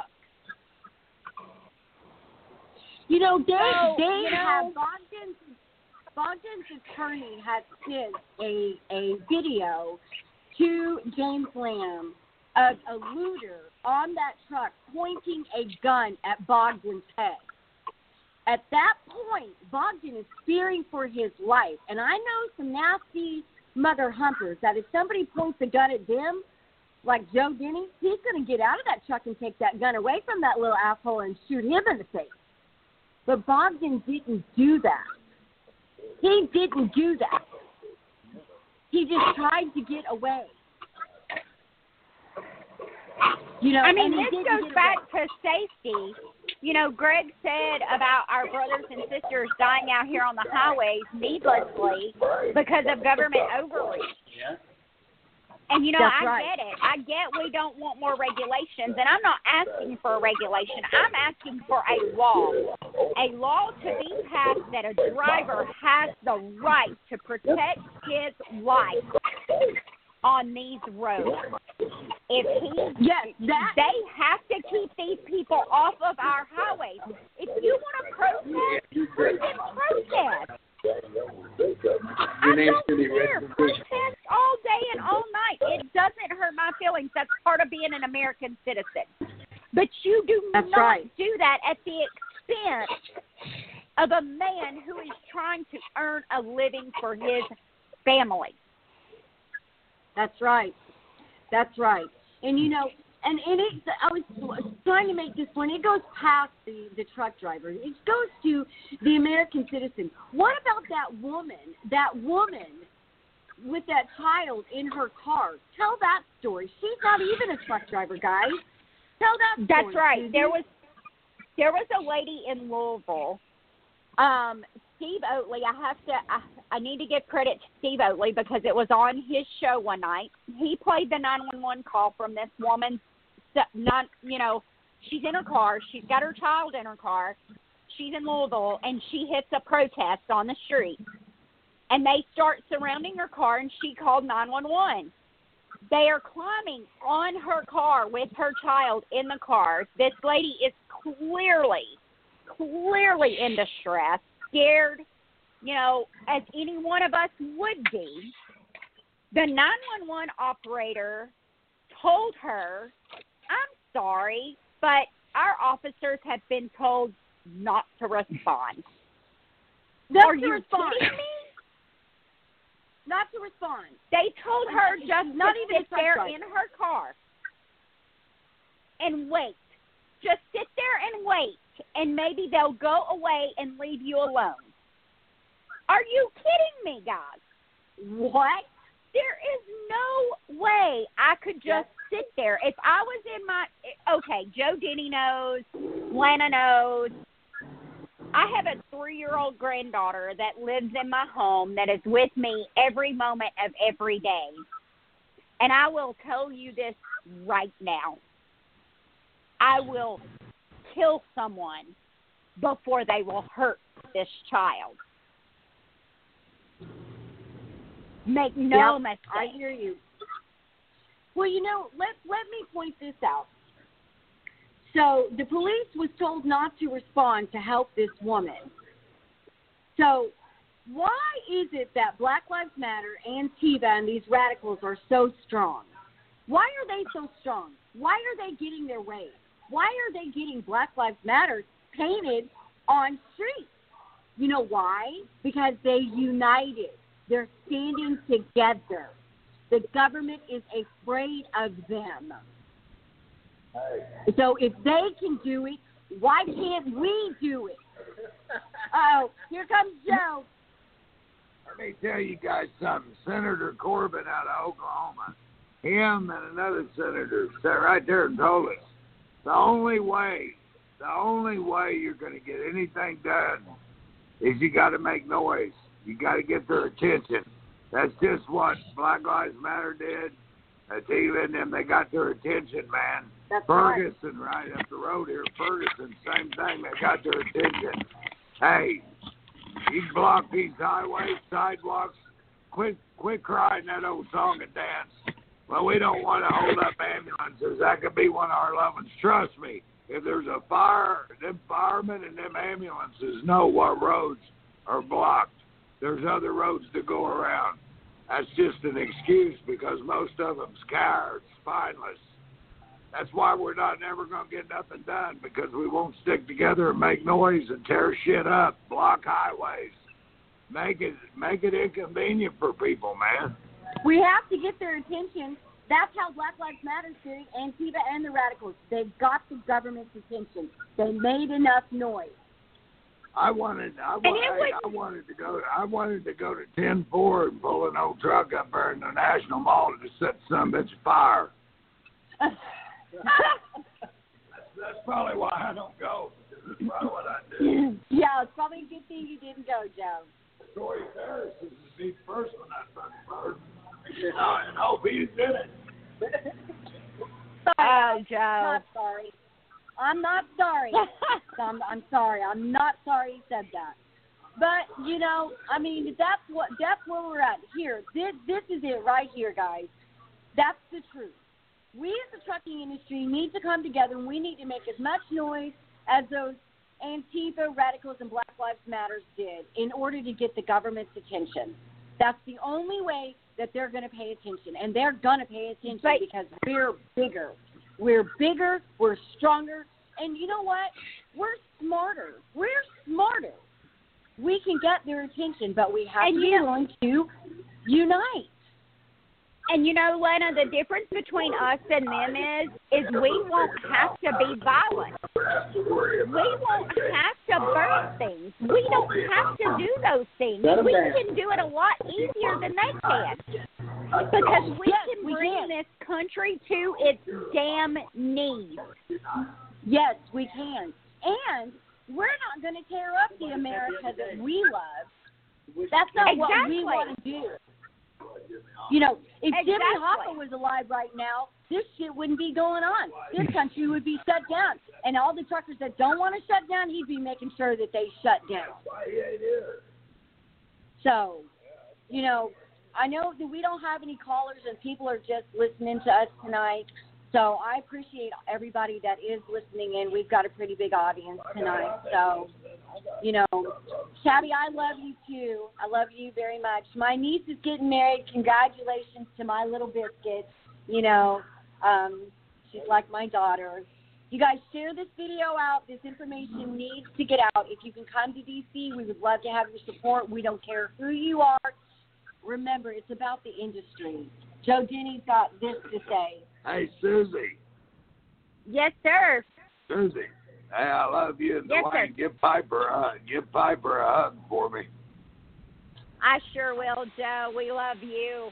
You know, they So, they you know- have Bogdan's Bogdan's attorney has sent a a video to James Lamb, a, a looter on that truck pointing a gun at Bogdan's head. At that point, Bogdan is fearing for his life. And I know some nasty mother humpers that if somebody points a gun at them, like Joe Denny, he's going to get out of that truck and take that gun away from that little asshole and shoot him in the face. But Bogdan didn't do that. He didn't do that. He He just tried to get away. You know, I mean, and he this didn't goes get back away. to safety. You know, Greg said about our brothers and sisters dying out here on the highways needlessly because of government overreach. Yeah. And, you know, That's I right. get it. I get we don't want more regulations, and I'm not asking for a regulation. I'm asking for a law. A law to be passed that a driver has the right to protect his life on these roads. If he, Yes, that. they have to keep these people off of our highways. If you want to protest, then protest. I don't care. Protest all day and all night. It doesn't hurt my feelings. That's part of being an American citizen. But you do That's not right. do that at the expense of a man who is trying to earn a living for his family. That's right. That's right. And, you know, and, and it, I was trying to make this one, it goes past the, the truck driver. It goes to the American citizen. What about that woman, that woman with that child in her car? Tell that story. She's not even a truck driver, guys. Tell that story. That's right. Susan. There was there was a lady in Louisville. Um, Steve Oatley, I have to, I, I need to give credit to Steve Oatley because it was on his show one night. He played the nine one one call from this woman. Not, you know, she's in her car. She's got her child in her car. She's in Louisville, and she hits a protest on the street. And they start surrounding her car, and she called nine one one. They are climbing on her car with her child in the car. This lady is clearly, clearly in distress, scared, you know, as any one of us would be. The nine one one operator told her, I'm sorry, but our officers have been told not to respond. Not Are to you respond. kidding me? Not to respond. They told her just Not to even sit a truck there driver. in her car and wait. Just sit there and wait, and maybe they'll go away and leave you alone. Are you kidding me, guys? What? There is no way I could just sit there. If I was in my, okay, Joe Denny knows, Lana knows. I have a three-year-old granddaughter that lives in my home that is with me every moment of every day. And I will tell you this right now. I will kill someone before they will hurt this child. Make no Yep, mistake. I hear you. Well, you know, let let me point this out. So the police was told not to respond to help this woman. So why is it that Black Lives Matter, Antifa, and these radicals are so strong? Why are they so strong? Why are they getting their way? Why are they getting Black Lives Matter painted on streets? You know why? Because they united. They're standing together. The government is afraid of them. So if they can do it, why can't we do it? Oh, here comes Joe. Let me tell you guys something. Senator Corbin out of Oklahoma, him and another senator sat right there and told us the only way, the only way you're going to get anything done is you got to make noise. You got to get their attention. That's just what Black Lives Matter did. Antifa and them, they got their attention, man. That's Ferguson, right up the road here, Ferguson, same thing. They got their attention. Hey, you block these highways, sidewalks. Quit, quit crying that old song and dance. Well, we don't want to hold up ambulances. That could be one of our loved ones. Trust me, if there's a fire, them firemen and them ambulances know what roads are blocked. There's other roads to go around. That's just an excuse because most of them's cowards, spineless. That's why we're not never going to get nothing done, because we won't stick together and make noise and tear shit up, block highways. Make it make it inconvenient for people, man. We have to get their attention. That's how Black Lives Matter did it, Antifa and the radicals. They got the government's attention. They made enough noise. I wanted, I And it wanted, was- I wanted to go. I wanted to go to ten four and pull an old truck up there in the National Mall to set some bitch afire. that's, that's probably why I don't go. That's probably what I do. Yeah, it's probably a good thing you didn't go, Joe. Corey Ferris is the big first one I fucking heard. You know, and hope he's in it. Oh, Joe. Not sorry. I'm not sorry. I'm, I'm sorry. I'm not sorry he said that. But you know, I mean, that's what that's where we're at here. This this is it right here, guys. That's the truth. We as the trucking industry need to come together, and we need to make as much noise as those Antifa radicals and Black Lives Matters did in order to get the government's attention. That's the only way that they're going to pay attention, and they're going to pay attention Right. because we're bigger. We're bigger, we're stronger, and you know what? We're smarter. We're smarter. We can get their attention, but we have And to be you know- willing to unite. And you know, Lena, the difference between us and them is, is we won't have to be violent. We won't have to burn things. We don't have to do those things. We can do it a lot easier than they can. Because we Yes, can we bring can. this country to its damn knees. Yes, we can. And we're not going to tear up the America that we love. That's not what we Exactly. want to do. You know, if Jimmy Exactly. Hoffa was alive right now, this shit wouldn't be going on. This country would be shut down. And all the truckers that don't want to shut down, he'd be making sure that they shut down. So, you know, I know that we don't have any callers and people are just listening to us tonight. So I appreciate everybody that is listening in. We've got a pretty big audience tonight. So, you know, Tabby, I love you too. I love you very much. My niece is getting married. Congratulations to my little biscuit. You know, um, she's like my daughter. You guys share this video out. This information needs to get out. If you can come to D C, we would love to have your support. We don't care who you are. Remember, it's about the industry. Joe Denny's got this to say. Hey, Susie. Yes, sir. Susie. Hey, I love you and Yes, Dwayne. sir. Give Piper a hug. Give Piper a hug for me. I sure will, Joe. We love you.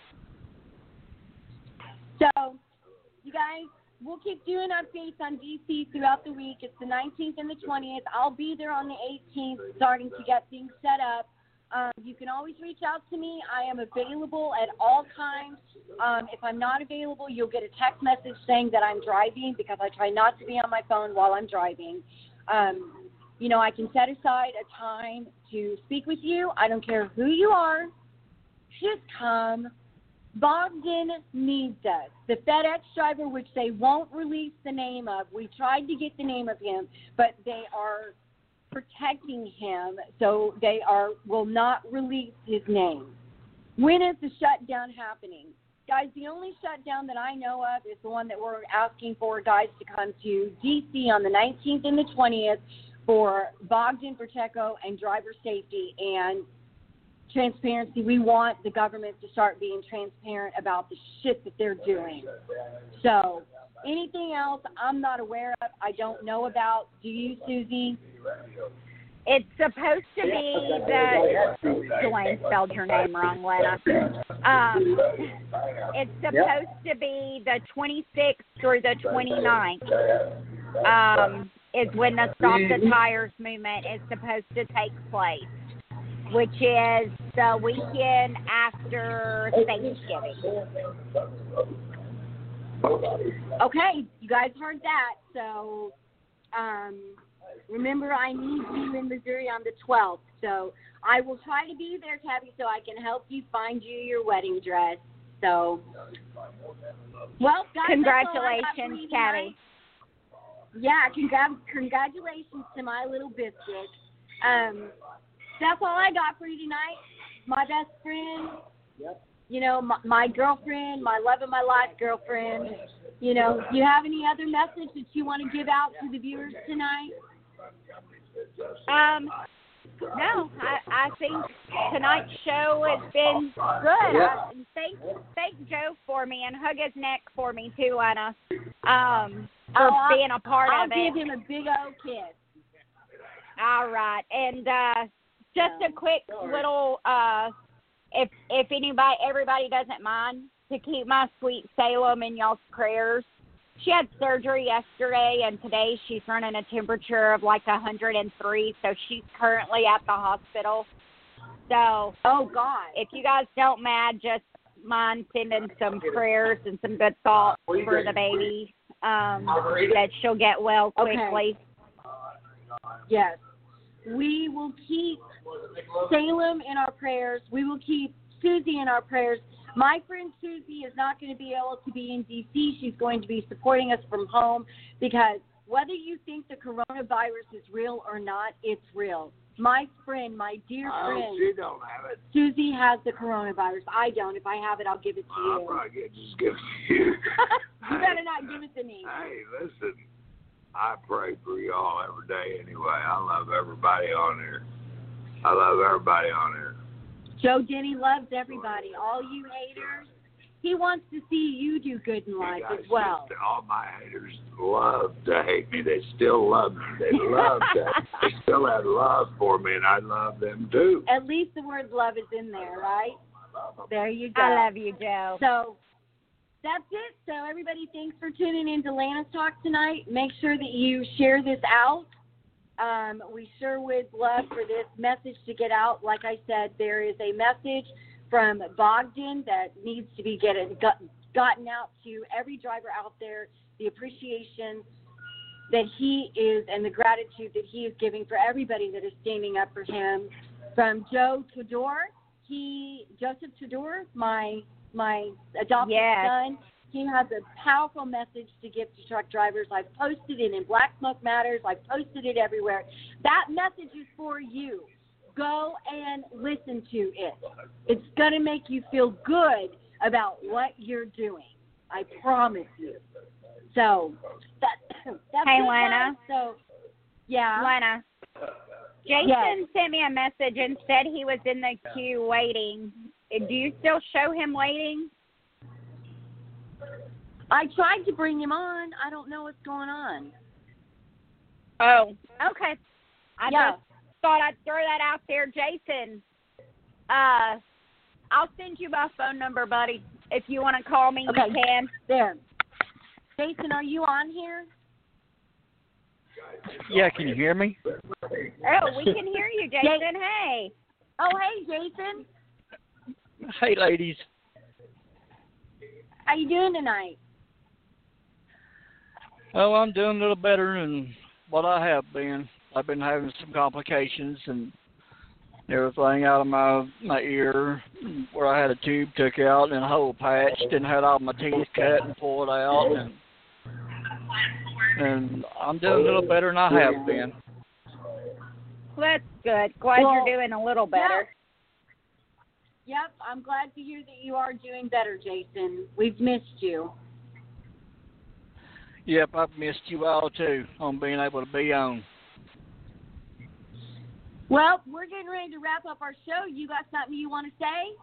So, you guys, we'll keep doing updates on D C throughout the week. It's the nineteenth and the twentieth. I'll be there on the eighteenth, starting to get things set up. Um, you can always reach out to me. I am available at all times. Um, if I'm not available, you'll get a text message saying that I'm driving because I try not to be on my phone while I'm driving. Um, you know, I can set aside a time to speak with you. I don't care who you are. Just come. Bogdan needs us. The FedEx driver, which they won't release the name of, we tried to get the name of him, but they are protecting him, so they are will not release his name. When is the shutdown happening? Guys, the only shutdown that I know of is the one that we're asking for guys to come to D C on the nineteenth and the twentieth for Bogdan, Pacheco, and driver safety and transparency. We want the government to start being transparent about the shit that they're doing. So anything else I'm not aware of, I don't know about. Do you, Susie? It's supposed to be the Dwayne spelled your name wrong, Lena. Um, it's supposed to be the twenty-sixth through the twenty-ninth. Um, is when the Stop the Tires movement is supposed to take place, which is the weekend after Thanksgiving. Okay, you guys heard that. So um, remember, I need you in Missouri on the twelfth. So I will try to be there, Tabby, so I can help you find you your wedding dress. So, well, guys, Congratulations, that's all I got for you Tabby. tonight. Yeah, congr- congratulations to my little biscuit. Um, that's all I got for you tonight. My best friend. Yep. You know, my, my girlfriend, my love of my life girlfriend. You know, do you have any other message that you want to give out to the viewers tonight? Um, no, I, I think tonight's show has been good. Yeah. I, thank thank Joe for me and hug his neck for me too, Lena. Um, for Oh, being a part I'll of it. give him a big old kiss. All right, and uh, just a quick little, uh, if if anybody, everybody doesn't mind, to keep my sweet Salem in y'all's prayers. She had surgery yesterday, and today she's running a temperature of like one hundred three, so she's currently at the hospital. So, oh, God. If you guys don't mind, just mind sending some prayers and some good thoughts for the baby, um, that she'll get well quickly. Okay. Yes. We will keep Salem in our prayers. We will keep Susie in our prayers. My friend Susie is not going to be able to be in D C. She's going to be supporting us from home because whether you think the coronavirus is real or not, it's real. My friend, my dear friend, oh, she don't have it. Susie has the coronavirus. I don't. If I have it, I'll give it to you. I'll probably get, just give it to you. You better not give it to me. Hey, listen, I pray for y'all every day anyway. I love everybody on there. I love everybody on there. Joe Denny loves everybody. All you haters, he wants to see you do good in life as well. All my haters love to hate me. They still love me. They love that. They still have love for me, and I love them too. At least the word love is in there, right? There you go. I love you, Joe. So that's it. So everybody, thanks for tuning in to Lana's Talk tonight. Make sure that you share this out. Um, we sure would love for this message to get out. Like I said, there is a message from Bogdan that needs to be getting, got, gotten out to every driver out there, the appreciation that he is and the gratitude that he is giving for everybody that is standing up for him. From Joe Tudor, he, Joseph Tudor, my, my adopted yes. son, he has a powerful message to give to truck drivers. I've posted it in Black Smoke Matters. I've posted it everywhere. That message is for you. Go and listen to it. It's going to make you feel good about what you're doing. I promise you. So, that, that's hey, it, Lana. guys. So, yeah. Lana. Jason yes. sent me a message and said he was in the queue waiting. Do you still show him waiting? I tried to bring him on. I don't know what's going on. Oh, okay. I yeah. just thought I'd throw that out there. Jason, uh, I'll send you my phone number, buddy. If you want to call me, okay. you can. There. Jason, are you on here? Yeah, can you hear me? Oh, we can hear you, Jason. Hey. Oh, hey, Jason. Hey, ladies. How you doing tonight? Oh, I'm doing a little better than what I have been. I've been having some complications and everything out of my my ear where I had a tube took out and a hole patched and had all my teeth cut and pulled out. And, and I'm doing a little better than I have been. Well, that's good. Glad well, you're doing a little better. Yep. yep, I'm glad to hear that you are doing better, Jason. We've missed you. Yep, I've missed you all, too, on being able to be on. Well, we're getting ready to wrap up our show. You got something you want to say?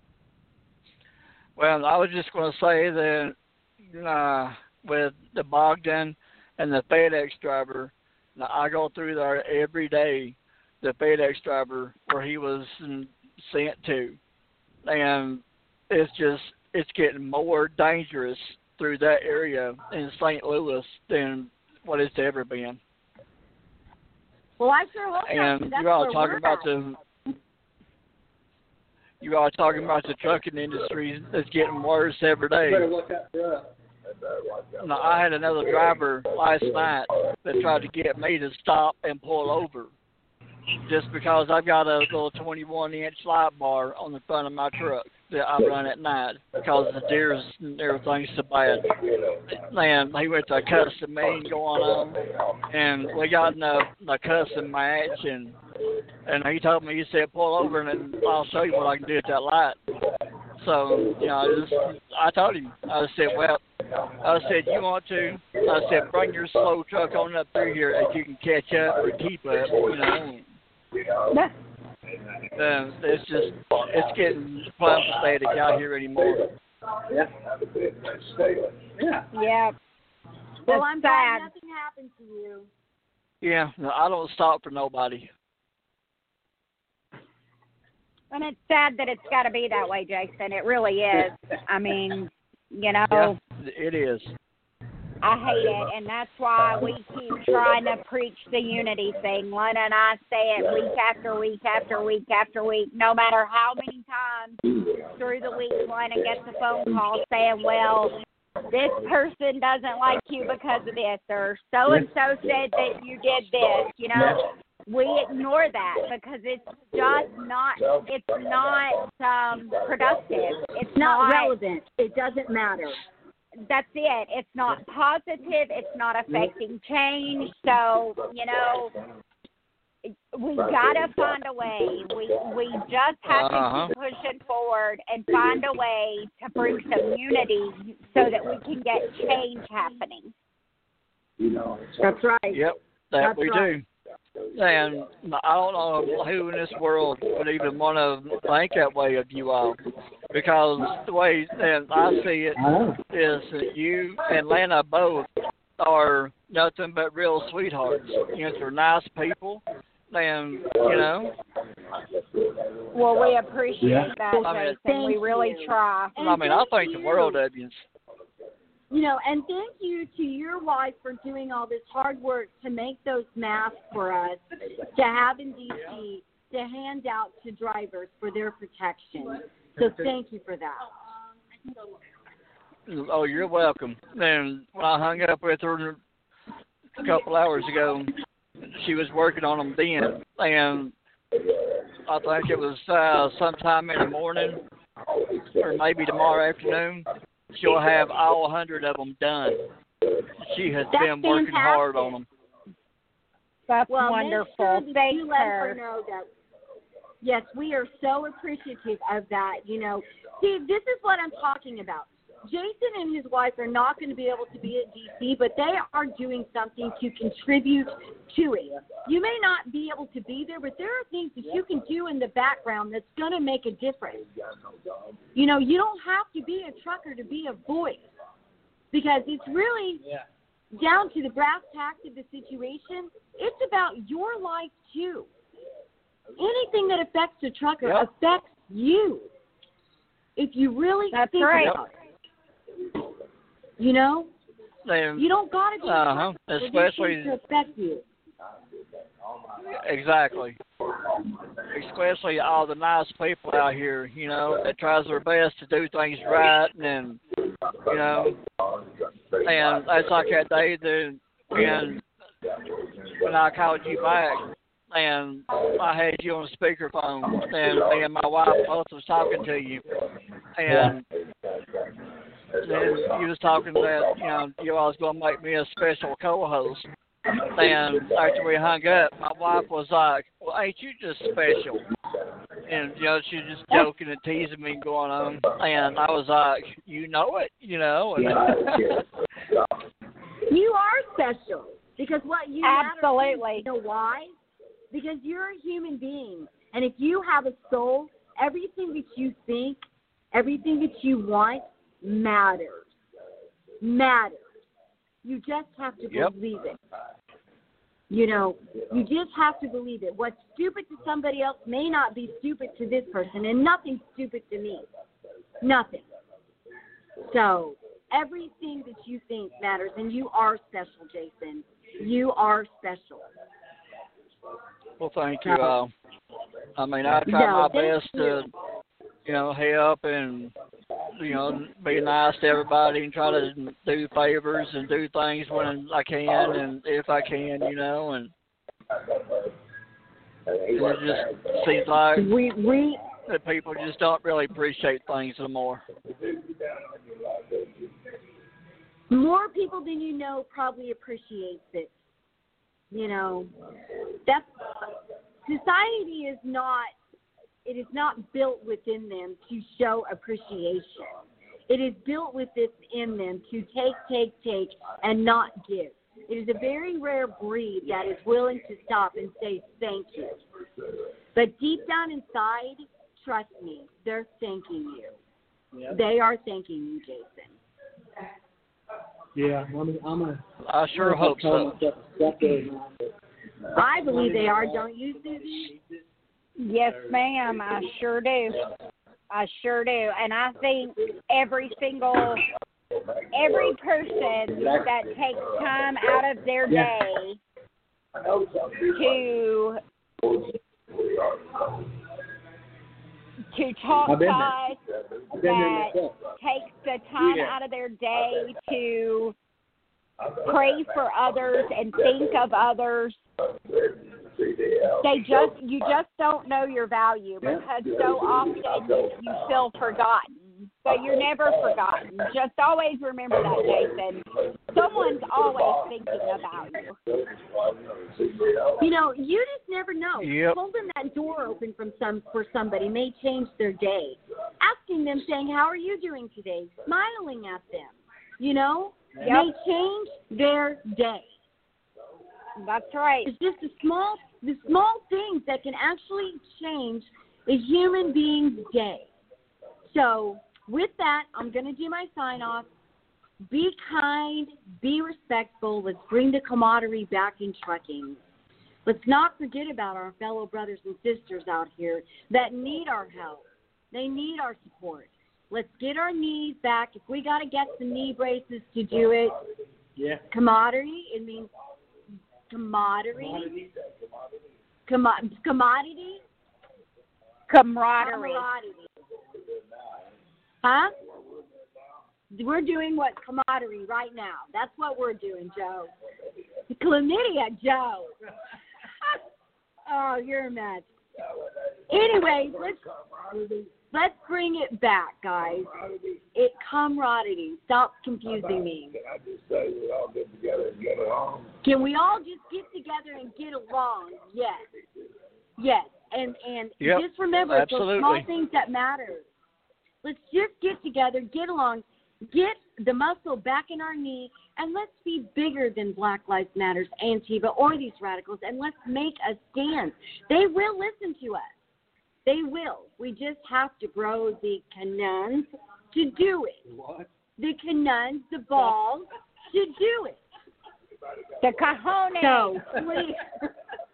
Well, I was just going to say that uh, with the Bogdan and the FedEx driver, now I go through there every day, the FedEx driver, where he was sent to. And it's just, it's getting more dangerous through that area in Saint Louis than what it's ever been. Well, I sure hope and that's you all where talking we're about at. the you all talking about the trucking industry that's getting worse every day. Now, I had another driver last night that tried to get me to stop and pull over just because I've got a little twenty-one inch light bar on the front of my truck that I run at night because the deers and everything's so bad. Man, he went to cussing me going on, and we got in a, a cussing match, and and he told me, he said, pull over, and then I'll show you what I can do at that light. So, you know, I, just, I told him, I said, well, I said, you want to? I said, bring your slow truck on up through here if you can catch up or keep up, you know. Um, it's just, it's getting quite pathetic out here anymore. Yeah. Yeah. Yeah. Well, I'm sad. glad nothing happened to you. Yeah, no, I don't stop for nobody. And it's sad that it's got to be that way, Jason. It really is. I mean, you know. Yeah, it is. I hate it, and that's why we keep trying to preach the unity thing. Lena and I say it week after week after week after week, no matter how many times through the week Lena gets a phone call saying, well, this person doesn't like you because of this, or so-and-so said that you did this, you know. We ignore that because it's just not, it's not um, productive. It's Not not relevant. It doesn't matter. That's it. It's not positive. It's not affecting change. So, you know, we got to find a way. We we just have uh-huh. to keep pushing forward and find a way to bring some unity so that we can get change happening. That's right. Yep, that That's we right. do. And I don't know who in this world would even want to think that way of you all, because the way that I see it is that you and Lana both are nothing but real sweethearts. You know, they're nice people, and you know. Well, we appreciate Yeah. that, I mean, Jason. We Thank really you. try. I mean, I think the world of you. You know, and thank you to your wife for doing all this hard work to make those masks for us, to have in D C, to hand out to drivers for their protection. So thank you for that. Oh, you're welcome. And when I hung up with her a couple hours ago, she was working on them then, and I think it was uh, sometime in the morning or maybe tomorrow afternoon. She'll have all one hundred of them done. She has That's been working fantastic. hard on them. That's Well, wonderful. make sure that Thank you let her her. know that. Yes, we are so appreciative of that. You know, see, this is what I'm talking about. Jason and his wife are not going to be able to be at D C, but they are doing something to contribute to it. You may not be able to be there, but there are things that you can do in the background that's going to make a difference. You know, you don't have to be a trucker to be a voice, because it's really down to the brass tacks of the situation. It's about your life, too. Anything that affects the trucker Yep. affects you. If you really That's think right. about it. You know? And You don't got to be Uh-huh. a trucker for these Especially- things to affect you. exactly. Especially all the nice people out here, you know, that tries their best to do things right, and you know, and that's like that day that when when I called you back and I had you on speakerphone, and me and my wife both was talking to you, and then you was talking that, you know, you all was going to make me a special co-host. And after we hung up, my wife was like, well, ain't you just special? And, you know, she was just joking and teasing me and going on. And I was like, you know it, you know. And You are special, because what you Absolutely. matter, you know why? Because you're a human being, and if you have a soul, everything that you think, everything that you want matters. Matters. You just have to Yep. believe it. You know, you just have to believe it. What's stupid to somebody else may not be stupid to this person, and nothing's stupid to me. Nothing. So everything that you think matters, and you are special, Jason. You are special. well, thank you all. I mean, I try No, my thank best to, you know, help and, you know, be nice to everybody and try to do favors and do things when I can and if I can, you know, and it just seems like We we that people just don't really appreciate things anymore. more people than you know probably appreciates it. You know, that's society is not. It is not built within them to show appreciation. It is built within them to take, take, take, and not give. It is a very rare breed that is willing to stop and say thank you. But deep down inside, trust me, they're thanking you. Yep. They are thanking you, Jason. Yeah, I'm, I'm a. I sure hope so. Myself, step there now. I believe they are, don't you, Susie? Yes, ma'am. I sure do. I sure do. And I think every single, every person that takes time out of their day to to talk to us, that takes the time out of their day to pray for others and think of others. They just, you just don't know your value because so often you, you feel forgotten. But you're never forgotten. Just always remember that, Jason. Someone's always thinking about you. You know, you just never know. Yep. Holding that door open from some for somebody may change their day. Asking them, saying, "How are you doing today?" Smiling at them, you know, Yep. may change their day. That's right. It's just the small, the small things that can actually change a human being's day. So, with that, I'm going to do my sign off. Be kind, be respectful. Let's bring the camaraderie back in trucking. Let's not forget about our fellow brothers and sisters out here that need our help. They need our support. Let's get our knees back. If we got to get some knee braces to do it, Yeah. camaraderie, it means camaraderie. Com- commodity? Camaraderie. Camaraderie. Huh? We're doing what camaraderie right now. That's what we're doing, Joe. Chlamydia, Joe. Oh, you're a mess. Anyway, let's let's bring it back, guys. It camaraderie. Stop confusing me. Can I just say we all get together and get along? Can we all just get together and get along? Yes. Yes. And and Yep, just remember it's those small absolutely. things that matter. Let's just get together, get along, get the muscle back in our knee, and let's be bigger than Black Lives Matters, Antifa, or these radicals, and let's make a stand. They will listen to us. They will. We just have to grow the canuns to do it. What? The canuns, the balls to do it. The cojones. So please,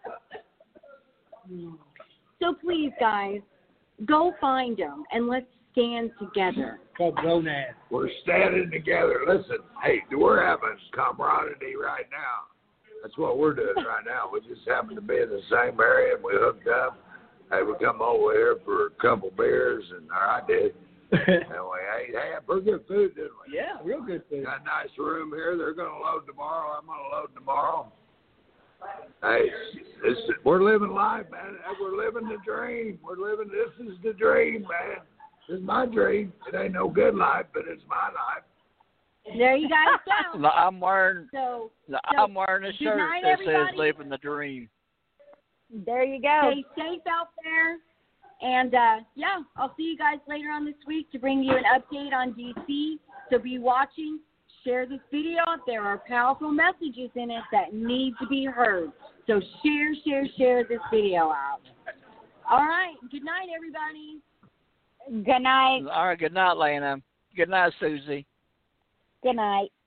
so please, guys, go find them and let's stand together. Called Gonad. We're standing together. Listen, hey, we're having camaraderie right now. That's what we're doing right now. We just happen to be in the same area and we hooked up. Hey, we come over here for a couple beers, and or I did. And we ate, hey, had pretty good food, didn't we? Yeah, real good food. Got a nice room here. They're going to load tomorrow. I'm going to load tomorrow. Hey, this, we're living life, man. We're living the dream. We're living, this is the dream, man. This is my dream. It ain't no good life, but it's my life. There you guys go. I'm wearing, So, I'm wearing a good shirt night, that says everybody. "Living the Dream." There you go. stay safe out there. And, uh, yeah, I'll see you guys later on this week to bring you an update on D C. So be watching. Share this video. There are powerful messages in it that need to be heard. So share, share, share this video out. All right. Good night, everybody. Good night. All right, good night, Lana. Good night, Susie. Good night.